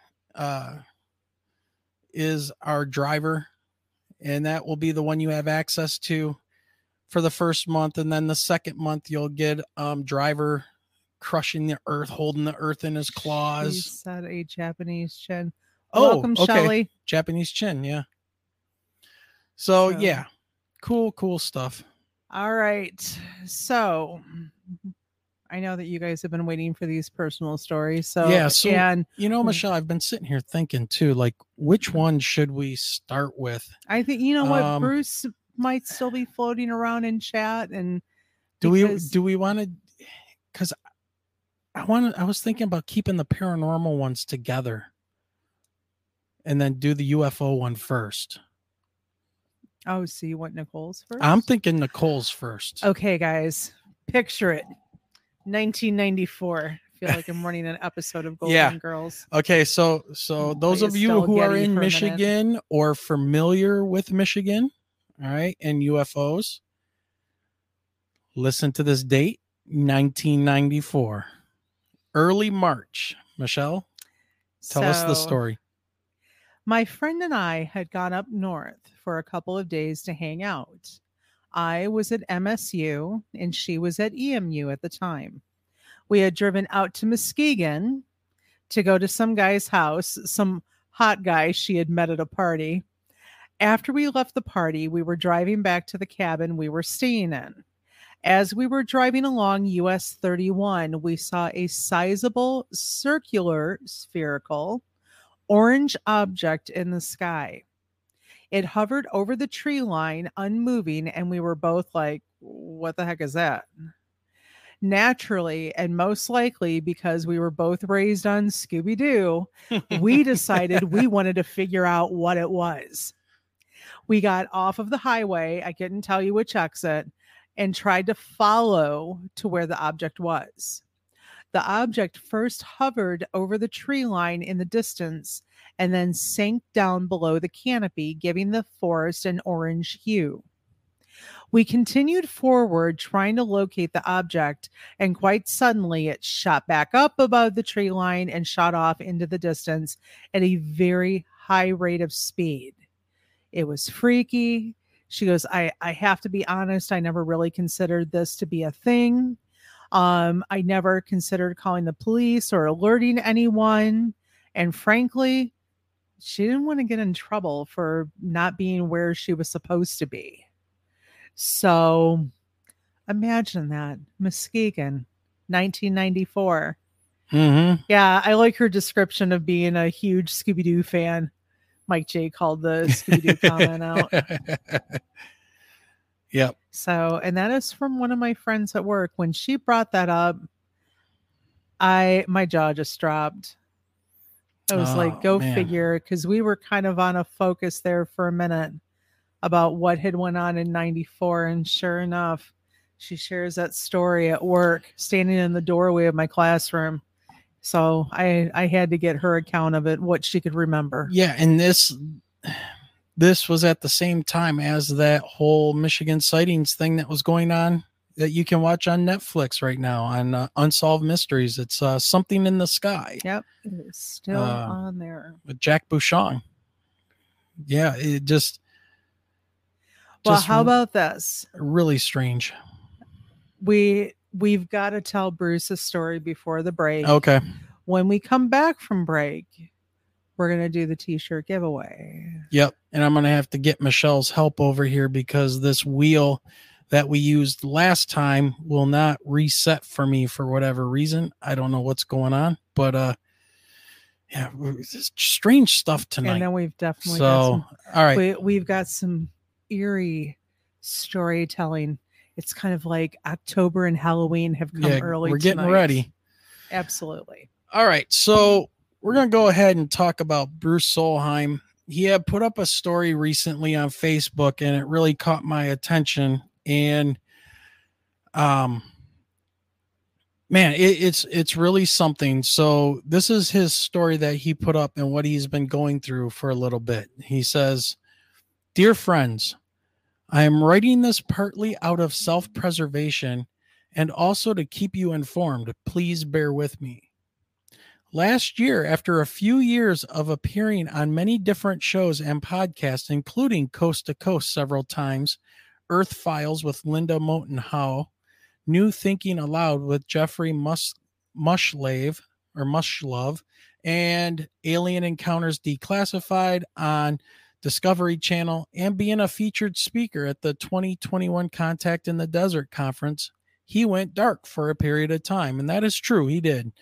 is our Driver, and that will be the one you have access to for the first month, and then the second month you'll get Driver crushing the earth, holding the earth in his claws. She said a Japanese chin. Oh, welcome, okay. Shelly. Japanese chin, yeah. So yeah, cool stuff. All right. So I know that you guys have been waiting for these personal stories. So, Yeah. So, and Michelle, I've been sitting here thinking too, like, which one should we start with? I think, what, Bruce might still be floating around in chat. And do we want to, because I was thinking about keeping the paranormal ones together and then do the UFO one first. Oh, see what Nicole's first? I'm thinking Nicole's first. Okay, guys, picture it. 1994. I feel like I'm running an episode of Golden Girls. Okay, so those of you who are in Michigan or familiar with Michigan, all right, and UFOs, listen to this date, 1994. Early March. Michelle, tell us the story. My friend and I had gone up north for a couple of days to hang out. I was at MSU and she was at EMU at the time. We had driven out to Muskegon to go to some guy's house, some hot guy she had met at a party. After we left the party, we were driving back to the cabin we were staying in. As we were driving along US 31, we saw a sizable circular spherical orange object in the sky. It hovered over the tree line, unmoving, and we were both like, what the heck is that? Naturally, and most likely because we were both raised on Scooby-Doo, we decided we wanted to figure out what it was. We got off of the highway, I couldn't tell you which exit, and tried to follow to where the object was. The object first hovered over the tree line in the distance and then sank down below the canopy, giving the forest an orange hue. We continued forward, trying to locate the object, and quite suddenly it shot back up above the tree line and shot off into the distance at a very high rate of speed. It was freaky. She goes, I have to be honest, I never really considered this to be a thing. I never considered calling the police or alerting anyone. And frankly, she didn't want to get in trouble for not being where she was supposed to be. So imagine that. Muskegon, 1994. Mm-hmm. Yeah, I like her description of being a huge Scooby-Doo fan. Mike J called the Scooby-Doo comment out. Yep. So, and that is from one of my friends at work. When she brought that up, my jaw just dropped. I was like, go figure, because we were kind of on a focus there for a minute about what had went on in 94. And sure enough, she shares that story at work, standing in the doorway of my classroom. So I had to get her account of it, what she could remember. Yeah, and this was at the same time as that whole Michigan sightings thing that was going on that you can watch on Netflix right now on Unsolved Mysteries. It's Something in the Sky. Yep, it's still on there with Jack Bouchon. Yeah, it just. Well, how about this? Really strange. We've got to tell Bruce a story before the break. Okay. When we come back from break, we're going to do the t-shirt giveaway. Yep. And I'm going to have to get Michelle's help over here because this wheel that we used last time will not reset for me for whatever reason. I don't know what's going on, but yeah, it's strange stuff tonight. And then we've definitely all right. We've got some eerie storytelling. It's kind of like October and Halloween have come early. We're getting ready. Absolutely. All right. So we're going to go ahead and talk about Bruce Solheim. He had put up a story recently on Facebook and it really caught my attention. And, man, it's really something. So this is his story that he put up and what he's been going through for a little bit. He says, "Dear friends, I am writing this partly out of self-preservation and also to keep you informed. Please bear with me. Last year, after a few years of appearing on many different shows and podcasts, including Coast to Coast several times, Earth Files with Linda Moulton Howe, New Thinking Aloud with Jeffrey Mushlove, and Alien Encounters Declassified on Discovery Channel, and being a featured speaker at the 2021 Contact in the Desert conference, he went dark for a period of time. And that is true. He did.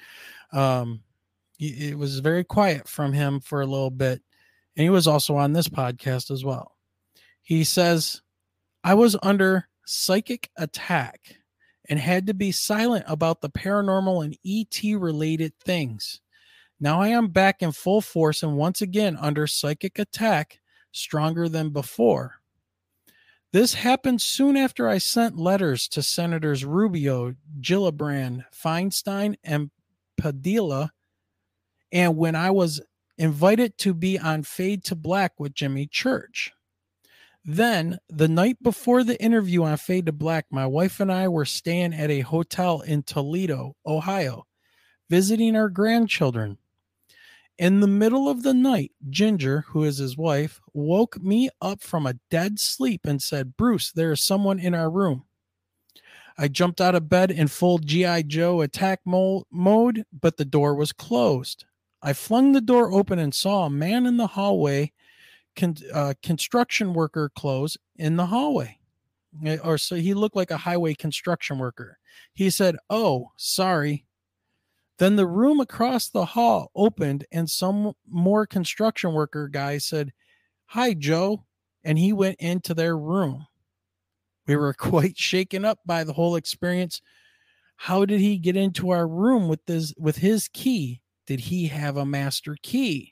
It was very quiet from him for a little bit. And he was also on this podcast as well. He says, I was under psychic attack and had to be silent about the paranormal and ET related things. Now I am back in full force and once again under psychic attack, stronger than before. This happened soon after I sent letters to Senators Rubio, Gillibrand, Feinstein, and Padilla, and when I was invited to be on Fade to Black with Jimmy Church. Then, the night before the interview on Fade to Black, my wife and I were staying at a hotel in Toledo, Ohio, visiting our grandchildren. In the middle of the night, Ginger, who is his wife, woke me up from a dead sleep and said, Bruce, there is someone in our room. I jumped out of bed in full G.I. Joe attack mode, but the door was closed. I flung the door open and saw a man in the hallway, construction worker clothes in the hallway. Or so he looked like a highway construction worker. He said, oh, sorry. Then the room across the hall opened and some more construction worker guy said, hi, Joe. And he went into their room. We were quite shaken up by the whole experience. How did he get into our room with his key? Did he have a master key?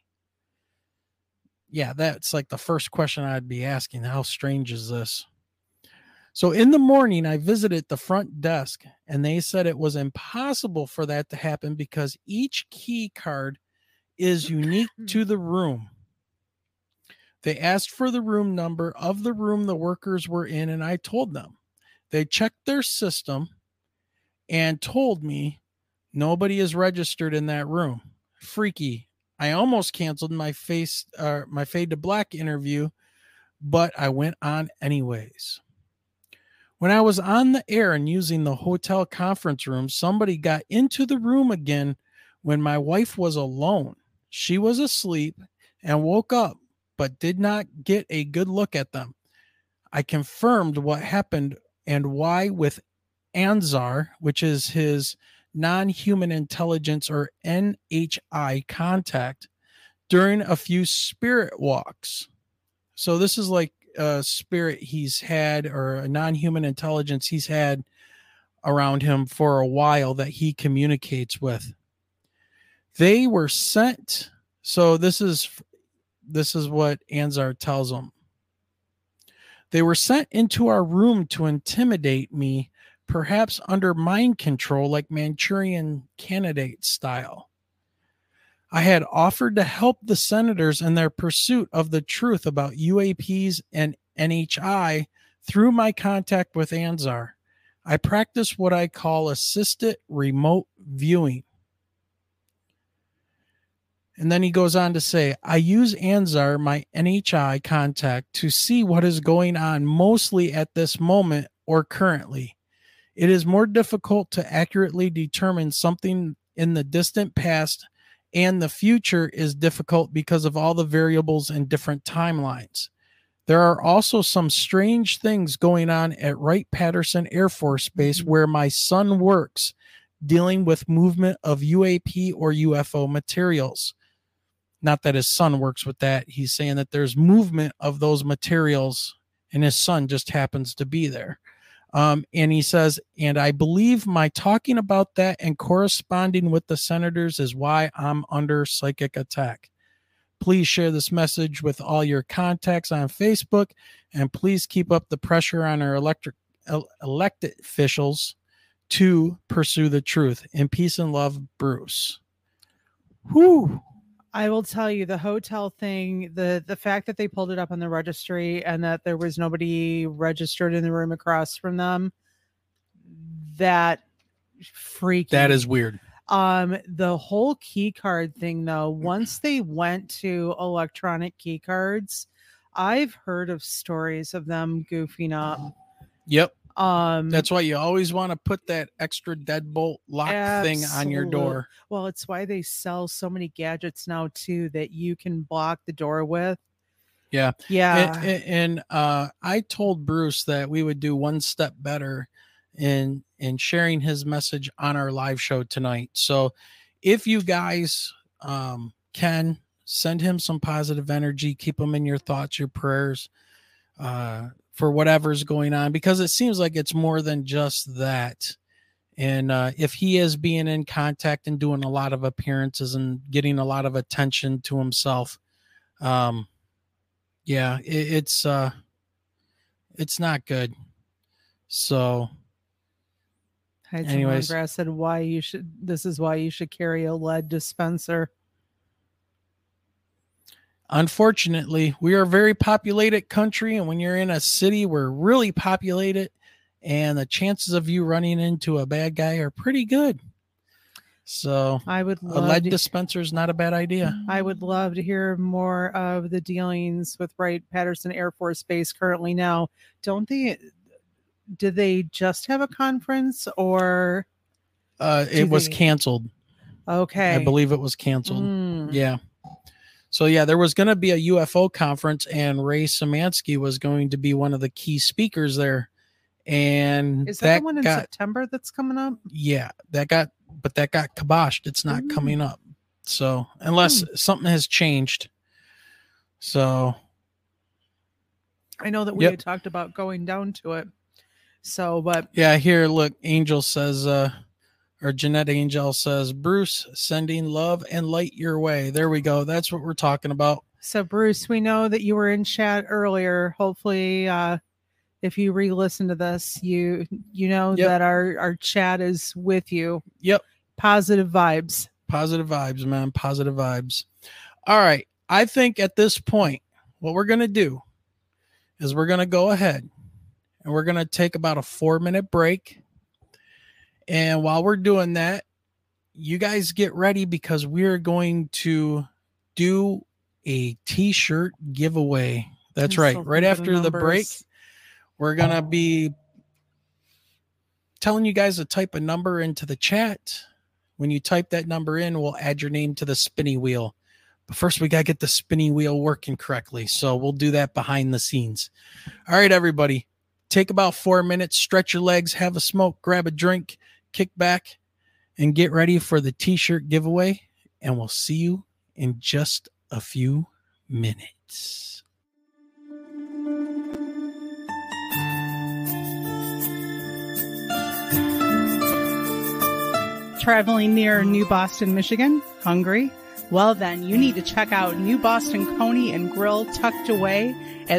Yeah, that's like the first question I'd be asking. How strange is this? So in the morning, I visited the front desk and they said it was impossible for that to happen because each key card is unique to the room. They asked for the room number of the room the workers were in, and I told them. They checked their system and told me nobody is registered in that room. Freaky. I almost canceled my Fade to Black interview, but I went on anyways. When I was on the air and using the hotel conference room, somebody got into the room again when my wife was alone. She was asleep and woke up, but did not get a good look at them. I confirmed what happened and why with Anzar, which is his non-human intelligence or NHI contact during a few spirit walks. So this is like a spirit he's had or a non-human intelligence he's had around him for a while that he communicates with. They were sent. So this is what Anzar tells them. They were sent into our room to intimidate me, perhaps under mind control like Manchurian Candidate style. I had offered to help the senators in their pursuit of the truth about UAPs and NHI through my contact with Anzar. I practice what I call assisted remote viewing. And then he goes on to say, I use Anzar, my NHI contact, to see what is going on mostly at this moment or currently. It is more difficult to accurately determine something in the distant past, and the future is difficult because of all the variables and different timelines. There are also some strange things going on at Wright-Patterson Air Force Base where my son works, dealing with movement of UAP or UFO materials. Not that his son works with that. He's saying that there's movement of those materials and his son just happens to be there. And he says, and I believe my talking about that and corresponding with the senators is why I'm under psychic attack. Please share this message with all your contacts on Facebook, and please keep up the pressure on our elected officials to pursue the truth. In peace and love, Bruce. Whew. I will tell you the hotel thing, the fact that they pulled it up on the registry and that there was nobody registered in the room across from them, that freaky. That is weird. The whole key card thing though, once they went to electronic key cards, I've heard of stories of them goofing up. Yep. That's why you always want to put that extra deadbolt lock thing on your door. Well, it's why they sell so many gadgets now too that you can block the door with. Yeah. Yeah. And I told Bruce that we would do one step better in sharing his message on our live show tonight. So if you guys can send him some positive energy, keep him in your thoughts, your prayers, for whatever's going on, because it seems like it's more than just that. And if he is being in contact and doing a lot of appearances and getting a lot of attention to himself, yeah, it's not good. So anyways, Grass said this is why you should carry a lead dispenser. Unfortunately, we are a very populated country, and when you're in a city, we're really populated, and the chances of you running into a bad guy are pretty good. So I would a lead dispenser is not a bad idea. I would love to hear more of the dealings with Wright-Patterson Air Force Base currently now. Did they just have a conference, or it was canceled? Okay. I believe it was canceled. Yeah. So yeah, there was going to be a UFO conference, and Ray Szymanski was going to be one of the key speakers there. And is that the one in September that's coming up? Yeah, that got kiboshed. It's not coming up. So unless something has changed. So I know that we had talked about going down to it. So, but yeah, here, look, Angel says, or Jeanette Angel says, Bruce, sending love and light your way. There we go. That's what we're talking about. So Bruce, we know that you were in chat earlier. Hopefully, if you re-listen to this, you know that our chat is with you. Yep. Positive vibes. Positive vibes, man. Positive vibes. All right. I think at this point, what we're going to do is we're going to go ahead and we're going to take about a 4-minute break. And while we're doing that, you guys get ready, because we're going to do a t-shirt giveaway. That's right. Right after the break, we're going to be telling you guys to type a number into the chat. When you type that number in, we'll add your name to the spinning wheel. But first, we got to get the spinning wheel working correctly. So we'll do that behind the scenes. All right, everybody. Take about 4 minutes, stretch your legs, have a smoke, grab a drink, kick back, and get ready for the t-shirt giveaway. And we'll see you in just a few minutes. Traveling near New Boston, Michigan? Hungry? Well then, you need to check out New Boston Coney and Grill, tucked away at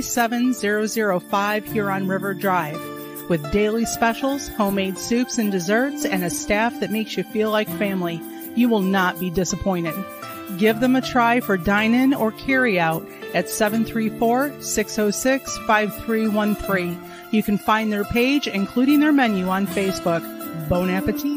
37005 Huron River Drive. With daily specials, homemade soups and desserts, and a staff that makes you feel like family, you will not be disappointed. Give them a try for dine-in or carry-out at 734-606-5313. You can find their page, including their menu, on Facebook. Bon appetit.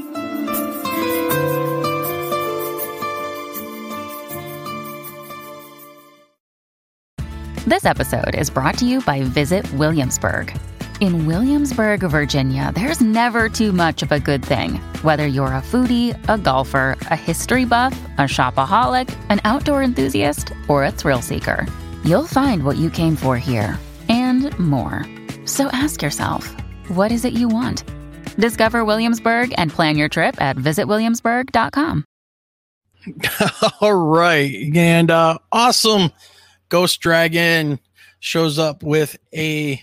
This episode is brought to you by Visit Williamsburg. In Williamsburg, Virginia, there's never too much of a good thing. Whether you're a foodie, a golfer, a history buff, a shopaholic, an outdoor enthusiast, or a thrill seeker, you'll find what you came for here and more. So ask yourself, what is it you want? Discover Williamsburg and plan your trip at visitwilliamsburg.com. All right. And awesome. Ghost Dragon shows up with a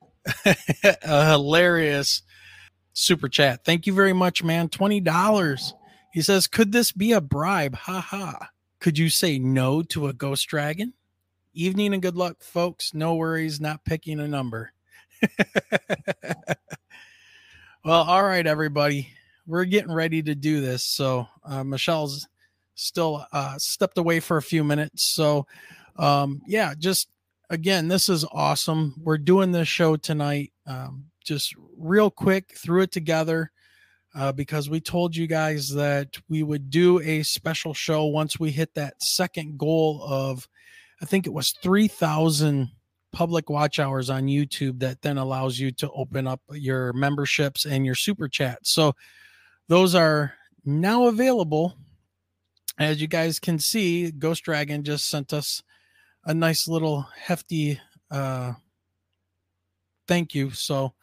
hilarious super chat. Thank you very much, man. $20. He says, could this be a bribe? Ha ha. Could you say no to a Ghost Dragon? Evening and good luck, folks. No worries, not picking a number. Well, all right, everybody. We're getting ready to do this. So Michelle's still stepped away for a few minutes. So yeah, just again, this is awesome. We're doing this show tonight. Just real quick, threw it together because we told you guys that we would do a special show once we hit that second goal of, I think it was 3,000 public watch hours on YouTube. That then allows you to open up your memberships and your super chats. So those are now available. As you guys can see, Ghost Dragon just sent us a nice little hefty thank you. So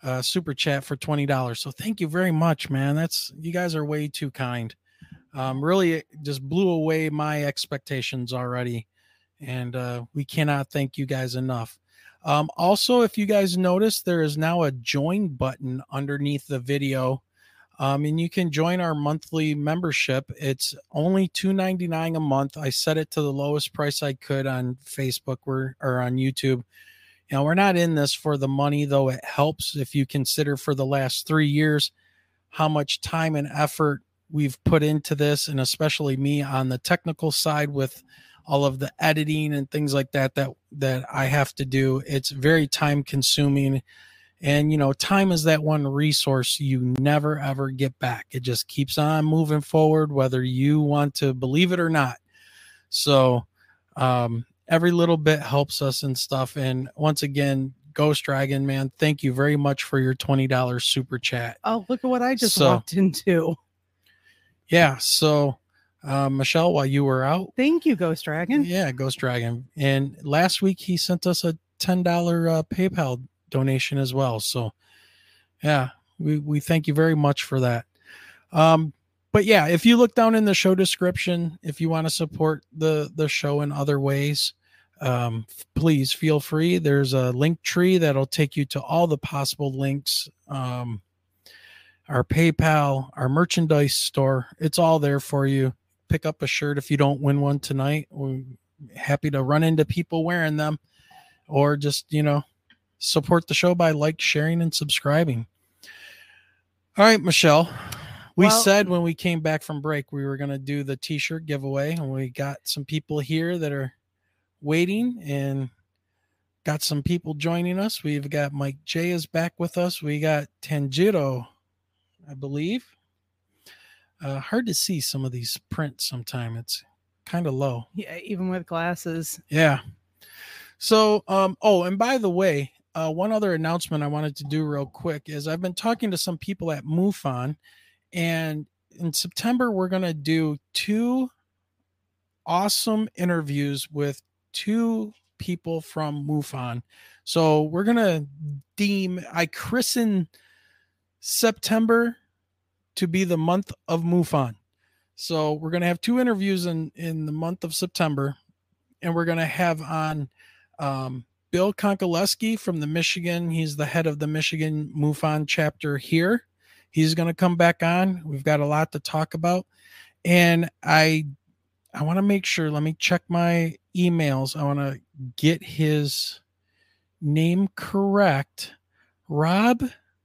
super chat for $20. So thank you very much, man. You guys are way too kind. Really it just blew away my expectations already. And we cannot thank you guys enough. Also, if you guys notice, there is now a join button underneath the video. And you can join our monthly membership. It's only $2.99 a month. I set it to the lowest price I could on Facebook or on YouTube. You know, we're not in this for the money, though it helps if you consider for the last 3 years how much time and effort we've put into this, and especially me on the technical side with all of the editing and things like that I have to do. It's very time consuming. And, you know, time is that one resource you never, ever get back. It just keeps on moving forward, whether you want to believe it or not. So every little bit helps us and stuff. And once again, Ghost Dragon, man, thank you very much for your $20 super chat. Oh, look at what I just walked into. Yeah. So, Michelle, while you were out. Thank you, Ghost Dragon. Yeah, Ghost Dragon. And last week he sent us a $10 PayPal donation as well. So yeah, we thank you very much for that. But yeah, if you look down in the show description, if you want to support the show in other ways, please feel free. There's a link tree that'll take you to all the possible links. Our PayPal, our merchandise store, it's all there for you. Pick up a shirt if you don't win one tonight. We're happy to run into people wearing them, or just, you know, support the show by sharing and subscribing. All right, Michelle, we said when we came back from break, we were going to do the t-shirt giveaway, and we got some people here that are waiting and got some people joining us. We've got Mike J is back with us. We got Tanjiro, I believe. Hard to see some of these prints sometime. It's kind of low. Yeah, even with glasses. Yeah. So, and by the way, one other announcement I wanted to do real quick is I've been talking to some people at MUFON, and in September, we're going to do 2 awesome interviews with 2 people from MUFON. So we're going to I christen September to be the month of MUFON. So we're going to have 2 interviews in the month of September, and we're going to have on Bill Konkoleski from the Michigan. He's the head of the Michigan MUFON chapter here. He's going to come back on. We've got a lot to talk about. And I want to make sure, let me check my emails. I want to get his name correct. Rob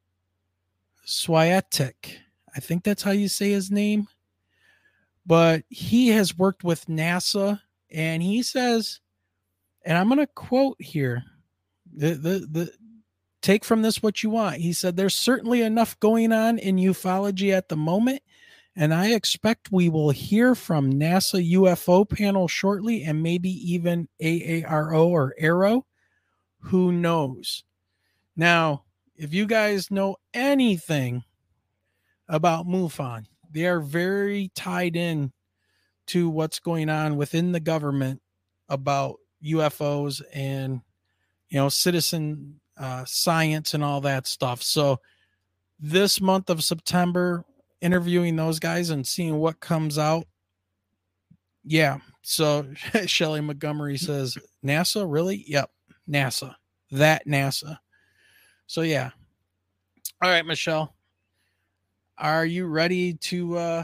Swiatek. I think that's how you say his name. But he has worked with NASA, and he says, and I'm going to quote here, the take from this what you want. He said, there's certainly enough going on in ufology at the moment, and I expect we will hear from NASA UFO panel shortly, and maybe even AARO or ARROW. Who knows? Now, if you guys know anything about MUFON, they are very tied in to what's going on within the government about UFOs and, you know, citizen science and all that stuff. So this month of September, interviewing those guys and seeing what comes out. Yeah. So Shelley Montgomery says, NASA, really? Yep. NASA. That NASA. So yeah. All right, Michelle. Are you ready to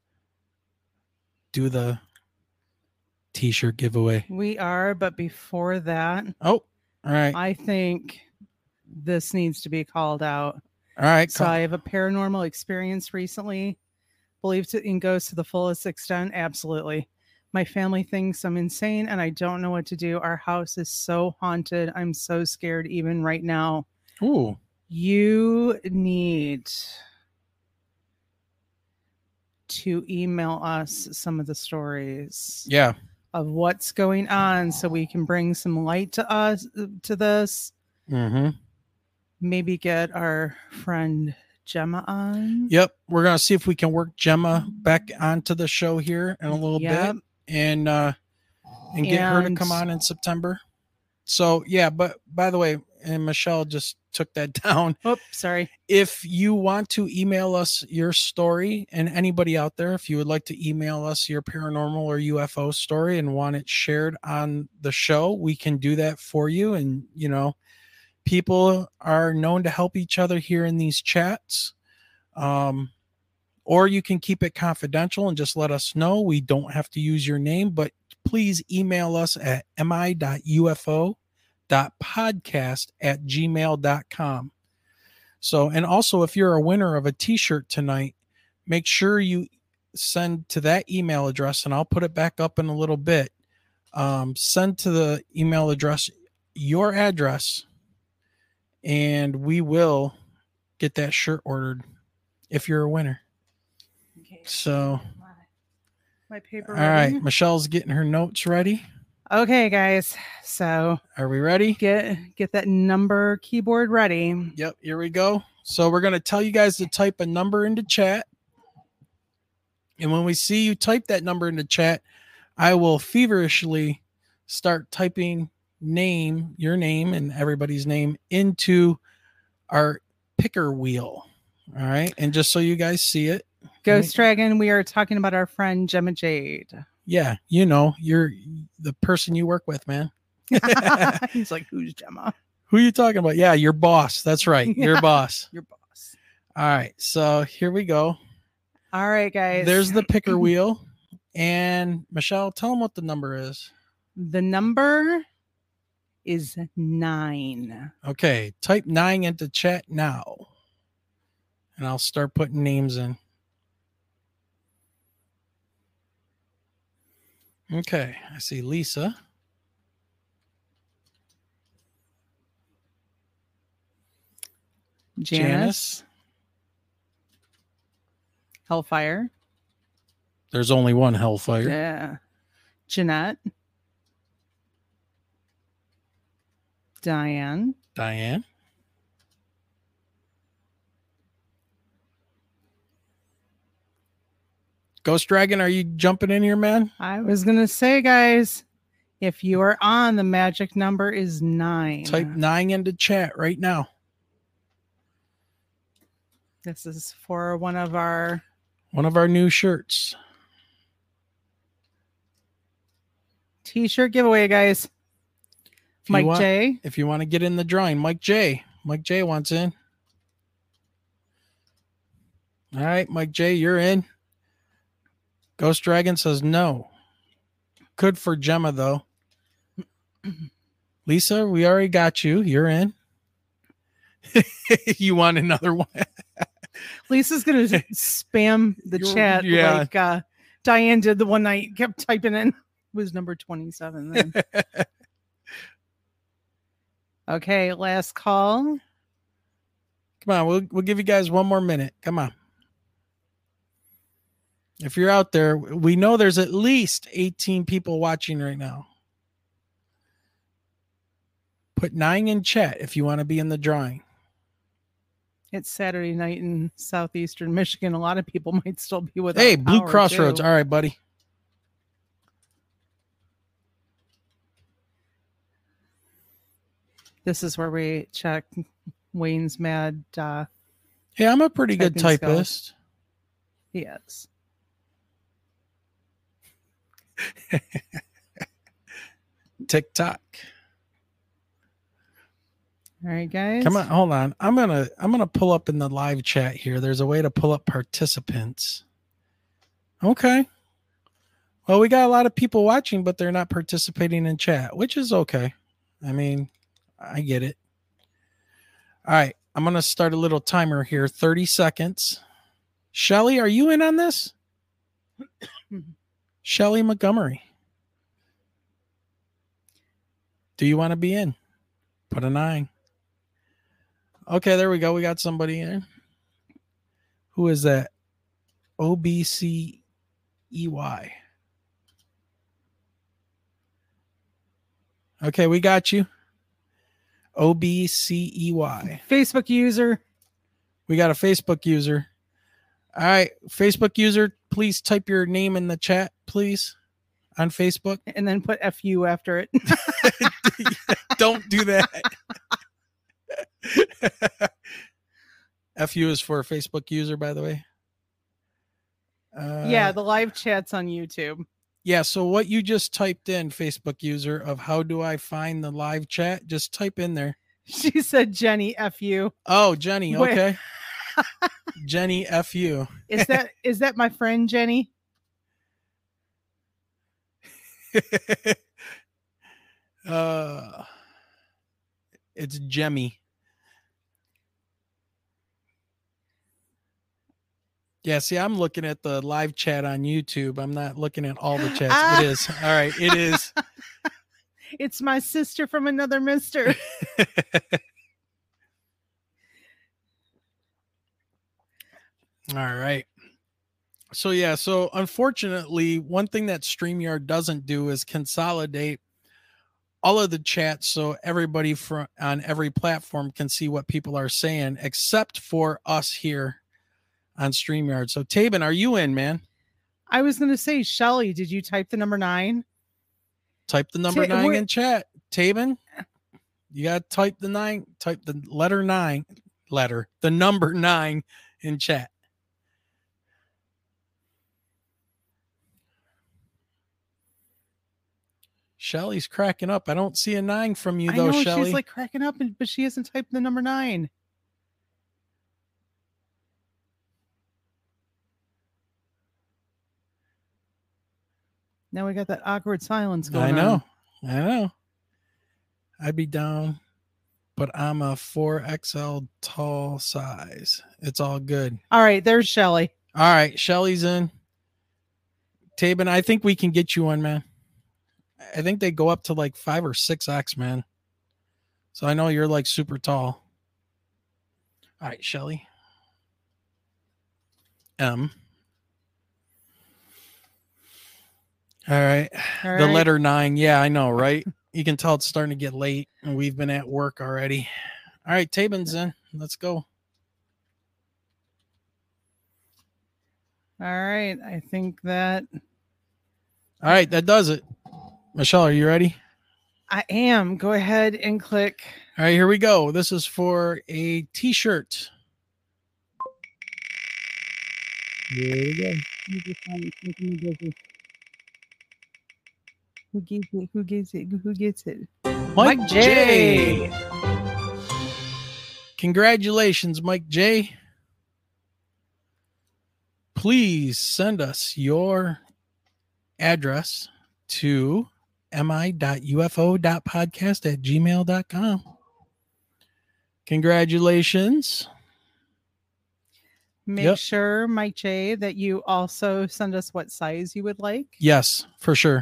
do the t-shirt giveaway? We are, but before that, all right, I think this needs to be called out. All right. So I have a paranormal experience recently. Believed it goes to the fullest extent. Absolutely. My family thinks I'm insane and I don't know what to do. Our house is so haunted. I'm so scared even right now. Ooh. You need to email us some of the stories. Yeah. Of what's going on so we can bring some light to this. Mm-hmm. Maybe get our friend Gemma on. Yep. We're going to see if we can work Gemma back onto the show here in a little bit and get her to come on in September. So, yeah, but by the way, and Michelle, just took that down. Oops, sorry. If you want to email us your story, and anybody out there, if you would like to email us your paranormal or UFO story and want it shared on the show, we can do that for you. And, you know, people are known to help each other here in these chats. Or you can keep it confidential and just let us know. We don't have to use your name, but please email us at mi.ufo.podcast@gmail.com. So, and also if you're a winner of a t-shirt tonight, make sure you send to that email address, and I'll put it back up in a little bit. Send to the email address your address, and we will get that shirt ordered if you're a winner. Okay. So, my paper all ready? right, Michelle's getting her notes ready. Okay, guys. So Are we ready? get that number keyboard ready. Yep, here we go. So we're going to tell you guys to type a number into chat. And when we see you type that number into chat, I will feverishly start typing your name and everybody's name into our picker wheel. All right. And just so you guys see it. Ghost Dragon, we are talking about our friend Gemma Jade. Yeah, you know, you're the person you work with, man. He's like, who's Gemma? Who are you talking about? Yeah, your boss. That's right. Your boss. Your boss. All right. So here we go. All right, guys. There's the picker wheel. And Michelle, tell them what the number is. The number is 9. Okay. Type 9 into chat now. And I'll start putting names in. Okay. I see Lisa. Janice. Hellfire. There's only one Hellfire. Yeah. Jeanette. Diane. Ghost Dragon, are you jumping in here, man? I was going to say, guys, if you are on, the magic number is 9. Type 9 into chat right now. This is for one of our new shirts. t-shirt giveaway, guys. Mike J. If you want to get in the drawing, Mike J wants in. All right, Mike J, you're in. Ghost Dragon says no. Good for Gemma, though. Lisa, we already got you. You're in. You want another one? Lisa's going to spam the chat like Diane did the one night. Kept typing in. It was number 27 then. Okay, last call. Come on, we'll give you guys one more minute. Come on. If you're out there, we know there's at least 18 people watching right now. Put 9 in chat if you want to be in the drawing. It's Saturday night in southeastern Michigan. A lot of people might still be with us. Hey, Blue Crossroads. All right, buddy. This is where we check Wayne's mad. Hey, I'm a pretty good typist. He is. TikTok. All right, guys. Come on, hold on. I'm gonna pull up in the live chat here. There's a way to pull up participants. Okay. Well, we got a lot of people watching, but they're not participating in chat, which is okay. I mean, I get it. All right. I'm gonna start a little timer here. 30 seconds. Shelly, are you in on this? Shelly Montgomery. Do you want to be in? Put a 9. Okay, there we go. We got somebody in. Who is that? OBCEY. Okay, we got you. OBCEY. Facebook user. We got a Facebook user. All right, Facebook user, please type your name in the chat, please, on Facebook. And then put FU after it. Don't do that. FU is for a Facebook user, by the way. Yeah, the live chat's on YouTube. Yeah, so what you just typed in, Facebook user, of how do I find the live chat, just type in there. She said Jenny FU. Oh, Jenny, Wait. okay. Jenny FU. Is that my friend Jenny? It's Jemmy. Yeah, see, I'm looking at the live chat on YouTube. I'm not looking at all the chats. It is. All right, it is. It's my sister from another mister. All right. So, yeah, so unfortunately, one thing that StreamYard doesn't do is consolidate all of the chats so everybody on every platform can see what people are saying, except for us here on StreamYard. So, Tabin, are you in, man? I was going to say, Shelly, did you type the number 9? Type the number 9 in chat. Tabin, you got to type the 9, type the the number 9 in chat. Shelly's cracking up. I don't see a 9 from you, though, Shelly. She's like cracking up, but she hasn't typed the number 9. Now we got that awkward silence going on. I know. I'd be down, but I'm a 4XL tall size. It's all good. All right, there's Shelly. All right, Shelly's in. Tabin, I think we can get you one, man. I think they go up to like 5 or 6X, man. So I know you're like super tall. All right, Shelly. M. All right. The letter 9. Yeah, I know, right? You can tell it's starting to get late and we've been at work already. All right, Tabin's in. Let's go. All right. I think that. All right, that does it. Michelle, are you ready? I am. Go ahead and click. All right, here we go. This is for a t-shirt. Here we go. Who gets it? Who gets it? Who gets it? Mike J. Congratulations, Mike J. Please send us your address to mi.ufo.podcast@gmail.com. Congratulations. Make sure, Mike J, that you also send us what size you would like. Yes, for sure.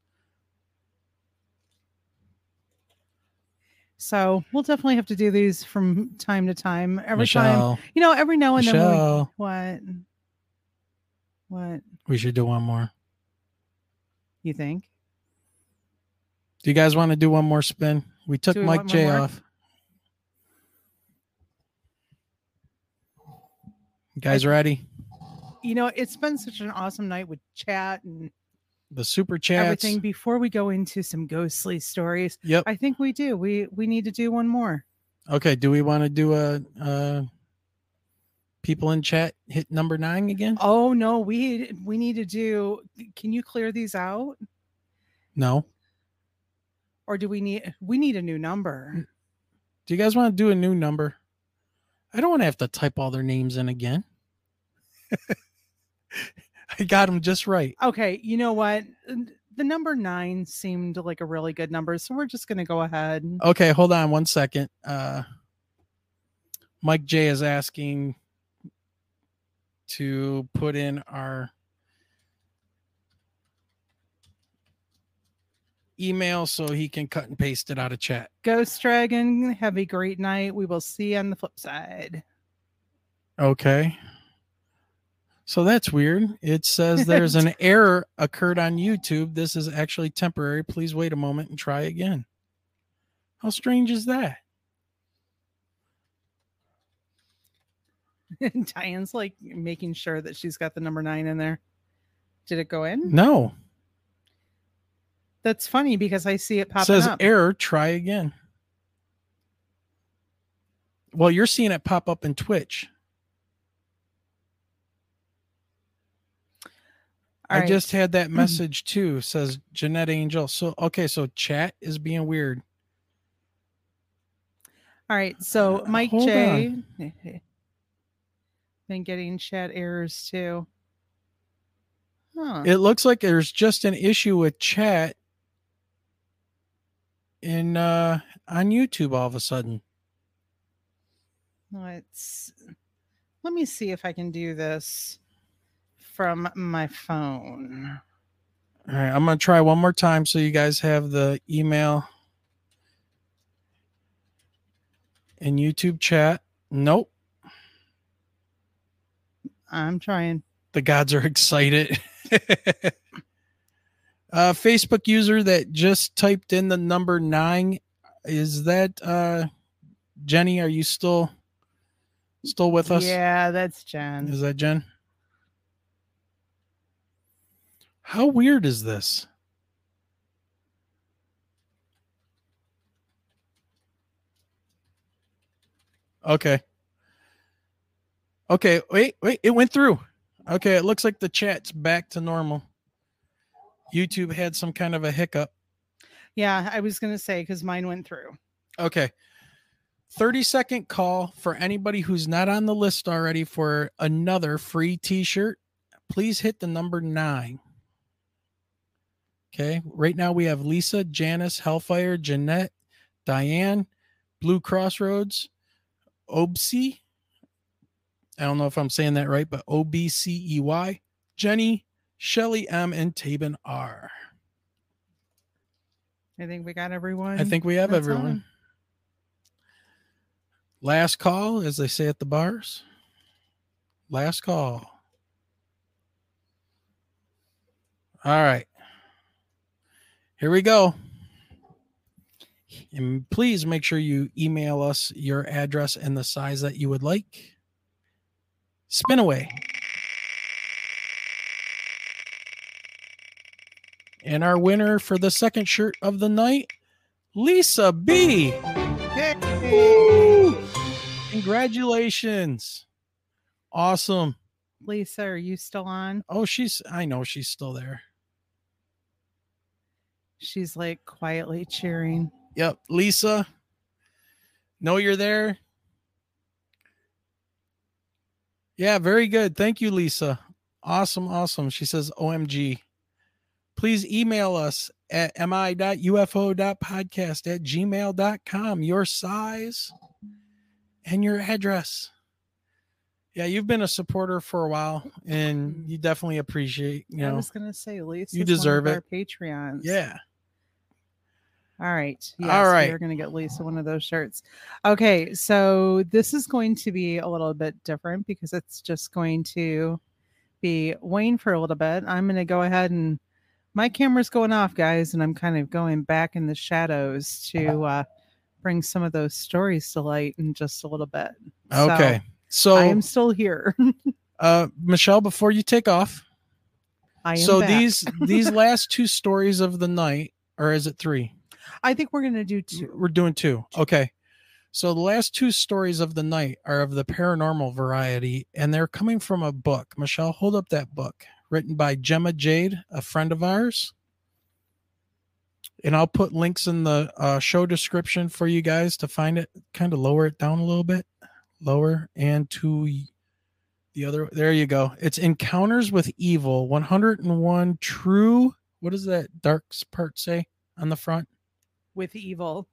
So we'll definitely have to do these from time to time. Every Michelle, time, every now and Michelle, then. What? We should do one more. You think? Do you guys want to do one more spin? We took Mike J off. You guys ready? It's been such an awesome night with chat and the super chats. Everything. Before we go into some ghostly stories, yep, I think we do. We need to do one more. Okay. Do we want to do a people in chat hit number 9 again? Oh no, we need to do. Can you clear these out? No. Or do we need a new number? Do you guys want to do a new number? I don't want to have to type all their names in again. I got them just right. Okay, you know what? The number 9 seemed like a really good number, so we're just going to go ahead. Okay, hold on one second. Mike J is asking to put in our email so he can cut and paste it out of chat. Ghost Dragon, have a great night. We will see you on the flip side. Okay. So that's weird. It says there's an error occurred on YouTube. This is actually temporary. Please wait a moment and try again. How strange is that? Diane's like making sure that she's got the number 9 in there. Did it go in? No. That's funny because I see it popping up. It says up. Error, try again. Well, you're seeing it pop up in Twitch. I just had that message too, says Jeanette Angel. So, okay, so chat is being weird. All right, so Mike J. Been getting chat errors too. Huh. It looks like there's just an issue with chat in on YouTube all of a sudden. Let me see if I can do this from my phone. All right, I'm going to try one more time so you guys have the email and YouTube chat. Nope. I'm trying. The gods are excited. Facebook user that just typed in the number 9. Is that Jenny? Are you still with us? Yeah, that's Jen. Is that Jen? How weird is this? Okay. Okay, wait, it went through. Okay, it looks like the chat's back to normal. YouTube had some kind of a hiccup. Yeah, I was going to say because mine went through. Okay. 30-second call for anybody who's not on the list already for another free t-shirt. Please hit the number 9. Okay. Right now we have Lisa, Janice, Hellfire, Jeanette, Diane, Blue Crossroads, Obsey. I don't know if I'm saying that right, but OBCEY, Jenny, Shelly M, and Tabin R. I think we got everyone. I think we have everyone. On. Last call, as they say at the bars. Last call. All right. Here we go. And please make sure you email us your address and the size that you would like. Spin away. And our winner for the second shirt of the night, Lisa B. Hey. Congratulations. Awesome. Lisa, are you still on? Oh, I know she's still there. She's like quietly cheering. Yep. Lisa, know you're there. Yeah, very good. Thank you, Lisa. Awesome. She says, OMG. Please email us at mi.ufo.podcast@gmail.com. Your size and your address. Yeah, you've been a supporter for a while, and you definitely appreciate, I was going to say, Lisa, you deserve one of it. Our Patreons. Yeah. All right. Yes, all right. We're going to get Lisa one of those shirts. Okay. So this is going to be a little bit different because it's just going to be Wayne for a little bit. I'm going to go ahead and my camera's going off, guys, and I'm kind of going back in the shadows to bring some of those stories to light in just a little bit. Okay. So I am still here. Michelle, before you take off. I am back. these last 2 stories of the night, or is it 3? I think we're going to do 2. We're doing 2. Okay. So the last 2 stories of the night are of the paranormal variety, and they're coming from a book. Michelle, hold up that book. Written by Gemma Jade, a friend of ours. And I'll put links in the show description for you guys to find it. Kind of lower it down a little bit. Lower and to the other. There you go. It's Encounters with Evil. 101 true. What does that dark part say on the front? With evil.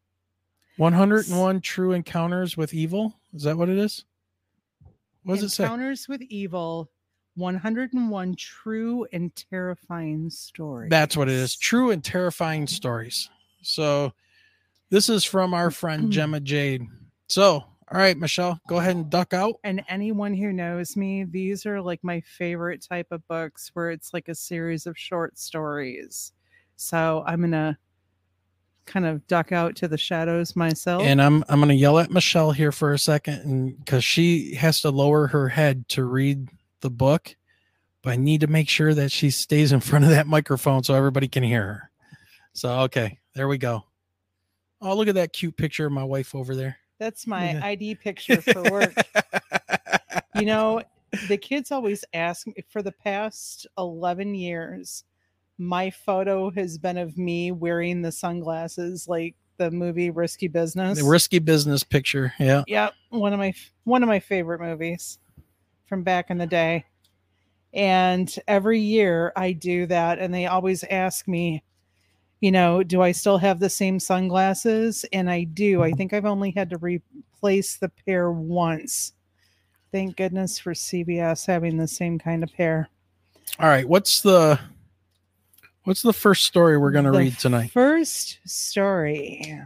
101 true encounters with evil. Is that what it is? What does it say? Encounters with Evil. 101 true and terrifying stories. That's what it is. True and terrifying stories. So this is from our friend Gemma Jade. So, all right, Michelle, go ahead and duck out. And anyone who knows me, these are like my favorite type of books where it's like a series of short stories. So I'm going to kind of duck out to the shadows myself. And I'm going to yell at Michelle here for a second, and because she has to lower her head to read the book, but I need to make sure that she stays in front of that microphone so everybody can hear her. So, okay, there we go. Oh, look at that cute picture of my wife over there. That's my ID picture for work. You know, the kids always ask me for the past 11 years, my photo has been of me wearing the sunglasses like the movie Risky Business. The Risky Business picture. Yeah. Yep, one of my favorite movies from back in the day. And every year I do that and they always ask me, do I still have the same sunglasses? And I do. I think I've only had to replace the pair once. Thank goodness for CBS having the same kind of pair. All right. What's the first story we're going to read tonight? First story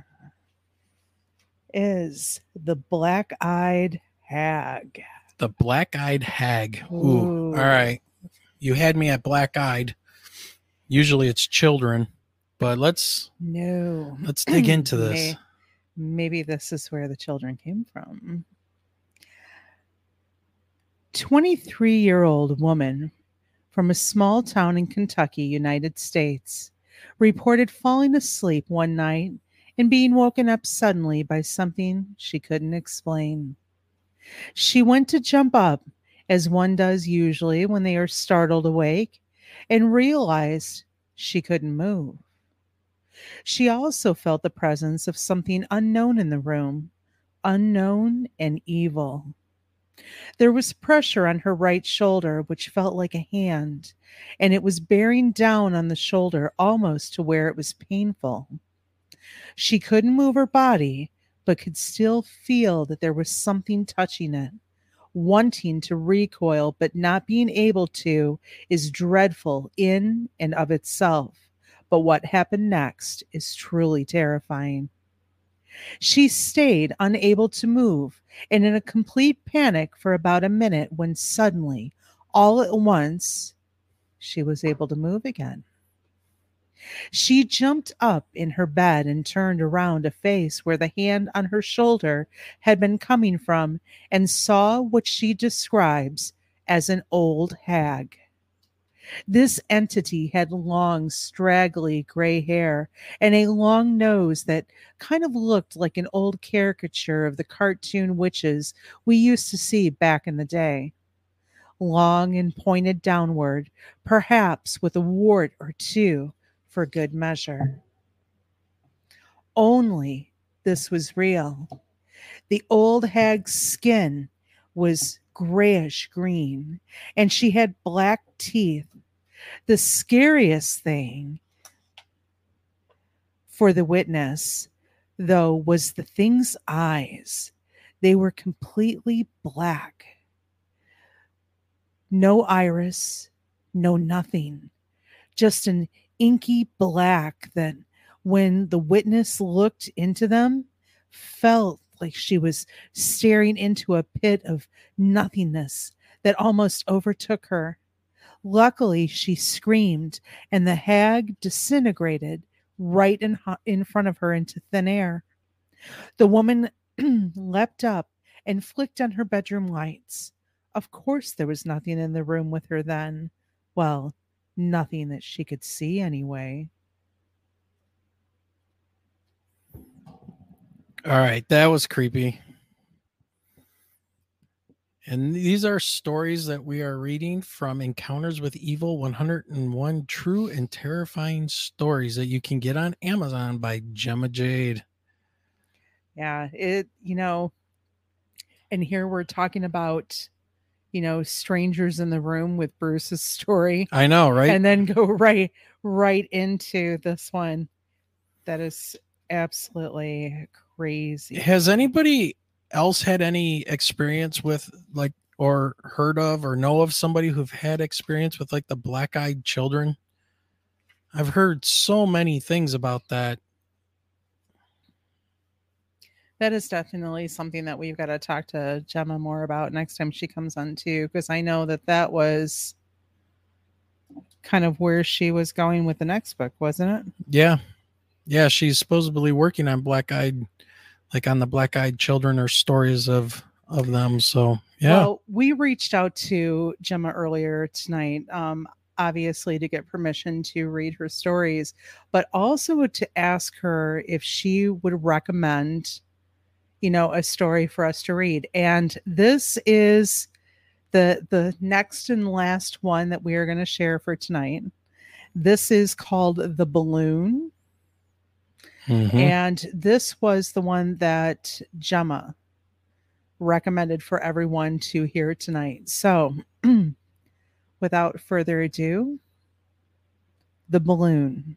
is The Black-Eyed Hag. The Black-Eyed Hag. Ooh. All right. You had me at black-eyed. Usually it's children, but let's dig into this. Maybe this is where the children came from. 23-year-old woman from a small town in Kentucky, United States, reported falling asleep one night and being woken up suddenly by something she couldn't explain. She went to jump up, as one does usually when they are startled awake, and realized she couldn't move. She also felt the presence of something unknown in the room, unknown and evil. There was pressure on her right shoulder, which felt like a hand, and it was bearing down on the shoulder almost to where it was painful. She couldn't move her body, but could still feel that there was something touching it. Wanting to recoil, but not being able to, is dreadful in and of itself. But what happened next is truly terrifying. She stayed unable to move and in a complete panic for about a minute when suddenly, all at once, she was able to move again. She jumped up in her bed and turned around to face where the hand on her shoulder had been coming from and saw what she describes as an old hag. This entity had long, straggly gray hair and a long nose that kind of looked like an old caricature of the cartoon witches we used to see back in the day. Long and pointed downward, perhaps with a wart or two for good measure. Only this was real. The old hag's skin was grayish green, and she had black teeth. The scariest thing for the witness, though, was the thing's eyes. They were completely black. No iris, no nothing. Just an inky black that, when the witness looked into them, felt like she was staring into a pit of nothingness that almost overtook her. Luckily, she screamed, and the hag disintegrated right in front of her into thin air. The woman leapt up and flicked on her bedroom lights. Of course, there was nothing in the room with her then. Well, nothing that she could see anyway. All right, that was creepy. And these are stories that we are reading from Encounters with Evil 101 True and Terrifying Stories that you can get on Amazon by Gemma Jade. Yeah, and here we're talking about, strangers in the room with Bruce's story. I know, right? And then go right into this one. That is absolutely crazy. Has anybody else had any experience with, like, or heard of or know of somebody who've had experience with, like, the black-eyed children? I've heard so many things about that. That is definitely something that we've got to talk to Gemma more about next time she comes on too, because I know that was kind of where she was going with the next book, wasn't it? Yeah, she's supposedly working on black-eyed, like on the black-eyed children or stories of them. So, yeah. Well, we reached out to Gemma earlier tonight, obviously to get permission to read her stories, but also to ask her if she would recommend, a story for us to read. And this is the next and last one that we are going to share for tonight. This is called The Balloon. Mm-hmm. And this was the one that Gemma recommended for everyone to hear tonight. So without further ado, The Balloon.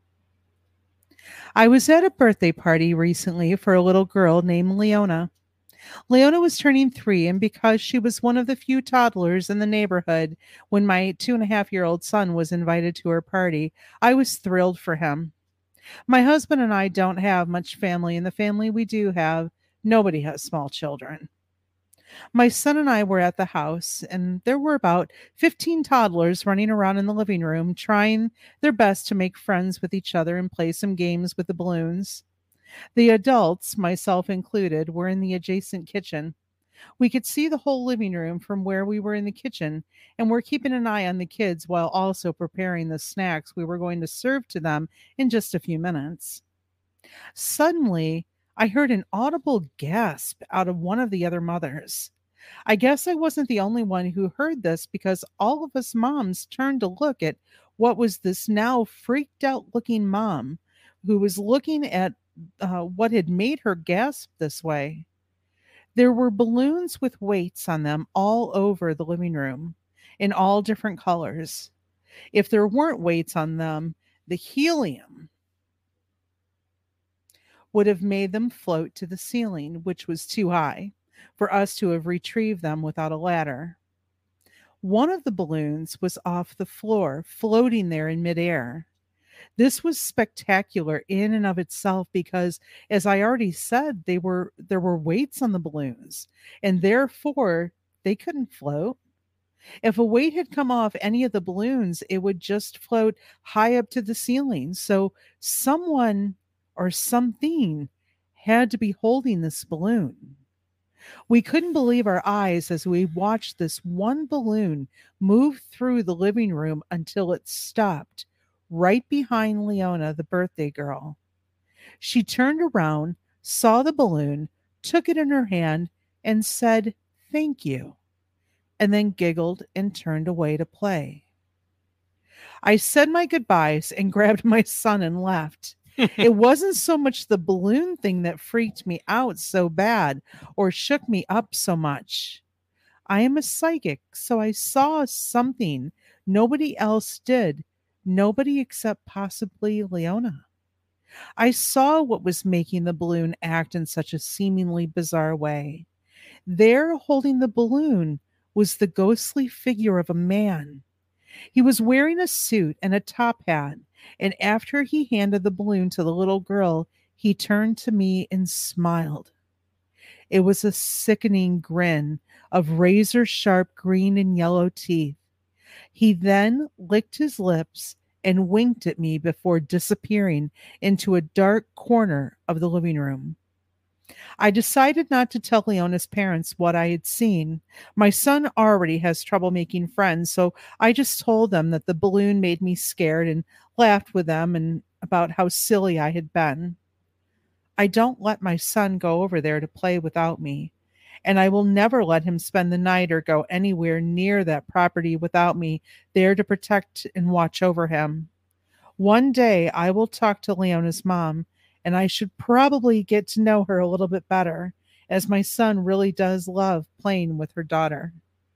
I was at a birthday party recently for a little girl named Leona. Leona was turning 3, and because she was one of the few toddlers in the neighborhood when my 2.5-year-old son was invited to her party, I was thrilled for him. My husband and I don't have much family, and the family we do have, nobody has small children. My son and I were at the house, and there were about 15 toddlers running around in the living room, trying their best to make friends with each other and play some games with the balloons. The adults, myself included, were in the adjacent kitchen. We could see the whole living room from where we were in the kitchen, and were keeping an eye on the kids while also preparing the snacks we were going to serve to them in just a few minutes. Suddenly, I heard an audible gasp out of one of the other mothers. I guess I wasn't the only one who heard this, because all of us moms turned to look at what was this now freaked out looking mom who was looking at what had made her gasp this way. There were balloons with weights on them all over the living room in all different colors. If there weren't weights on them, the helium would have made them float to the ceiling, which was too high for us to have retrieved them without a ladder. One of the balloons was off the floor, floating there in midair. This was spectacular in and of itself because, as I already said, there were weights on the balloons, and therefore they couldn't float. If a weight had come off any of the balloons, it would just float high up to the ceiling. So someone or something had to be holding this balloon. We couldn't believe our eyes as we watched this one balloon move through the living room until it stopped right behind Leona, the birthday girl. She turned around, saw the balloon, took it in her hand, and said, "Thank you," and then giggled and turned away to play. I said my goodbyes and grabbed my son and left. It wasn't so much the balloon thing that freaked me out so bad or shook me up so much. I am a psychic, so I saw something nobody else did. Nobody except possibly Leona. I saw what was making the balloon act in such a seemingly bizarre way. There, holding the balloon, was the ghostly figure of a man. He was wearing a suit and a top hat, and after he handed the balloon to the little girl, he turned to me and smiled. It was a sickening grin of razor-sharp green and yellow teeth. He then licked his lips and winked at me before disappearing into a dark corner of the living room. I decided not to tell Leona's parents what I had seen. My son already has trouble making friends, so I just told them that the balloon made me scared and laughed with them and about how silly I had been. I don't let my son go over there to play without me, and I will never let him spend the night or go anywhere near that property without me there to protect and watch over him. One day I will talk to Leona's mom, and I should probably get to know her a little bit better, as my son really does love playing with her daughter.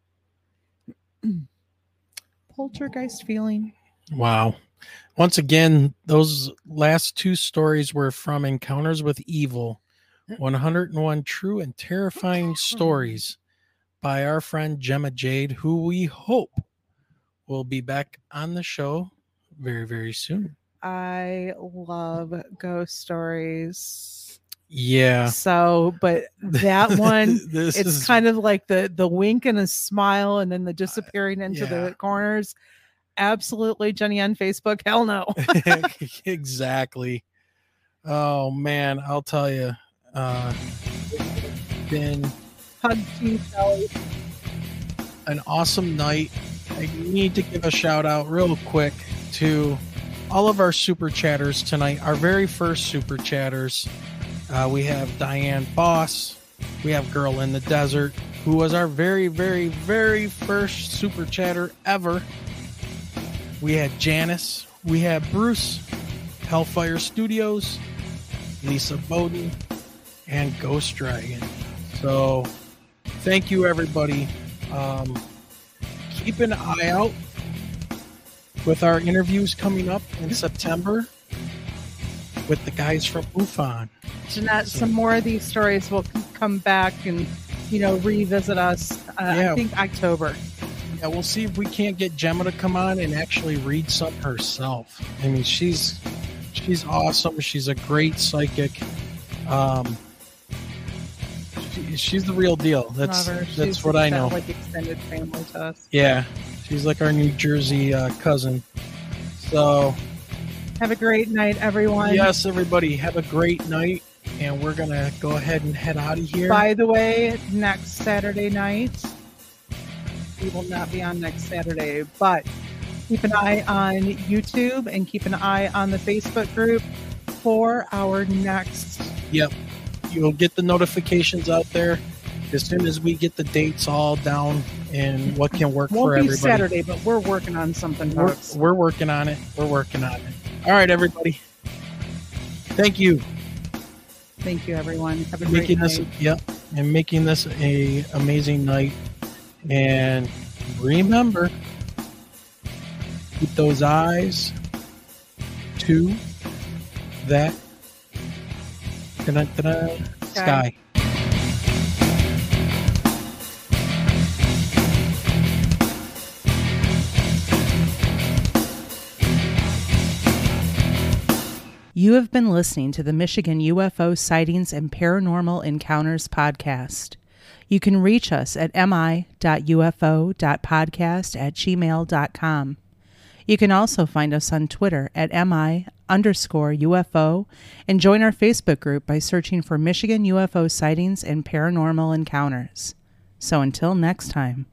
Poltergeist feeling. Wow. Once again, those last two stories were from Encounters with Evil, 101 True and Terrifying Stories by our friend Gemma Jade, who we hope will be back on the show very, very soon. I love ghost stories. Yeah. So, but that one, it's kind of like the wink and a smile and then the disappearing into the corners. Absolutely, Jenny on Facebook. Hell no. Exactly. Oh man, I'll tell you. Been an awesome night. I need to give a shout out real quick to all of our super chatters tonight. Our very first super chatters. We have Diane Boss. We have Girl in the Desert, who was our very, very, very first super chatter ever. We had Janice. We had Bruce, Hellfire Studios, Lisa Bowden, and Ghost Dragon. So thank you, everybody. Keep an eye out with our interviews coming up in September with the guys from UFON. Jeanette, some more of these stories will come back and, revisit us. I think October. Yeah, we'll see if we can't get Gemma to come on and actually read some herself. I mean, she's awesome. She's a great psychic. She's the real deal. That's what I know. Like extended family to us. Yeah, she's like our New Jersey cousin. So, have a great night, everyone. Yes, everybody, have a great night, and we're gonna go ahead and head out of here. By the way, next Saturday night, we will not be on next Saturday, but keep an eye on YouTube and keep an eye on the Facebook group for our next. Yep. You'll get the notifications out there as soon as we get the dates all down and what can work for everybody. Won't be Saturday, but we're working on something. We're working on it. We're working on it. All right, everybody. Thank you. Thank you, everyone. Have a great night. And making this a amazing night. And remember, keep those eyes to that sky. You have been listening to the Michigan UFO Sightings and Paranormal Encounters podcast. You can reach us at mi.ufo.podcast@gmail.com. You can also find us on Twitter at mi_UFO and join our Facebook group by searching for Michigan UFO Sightings and Paranormal Encounters. So until next time.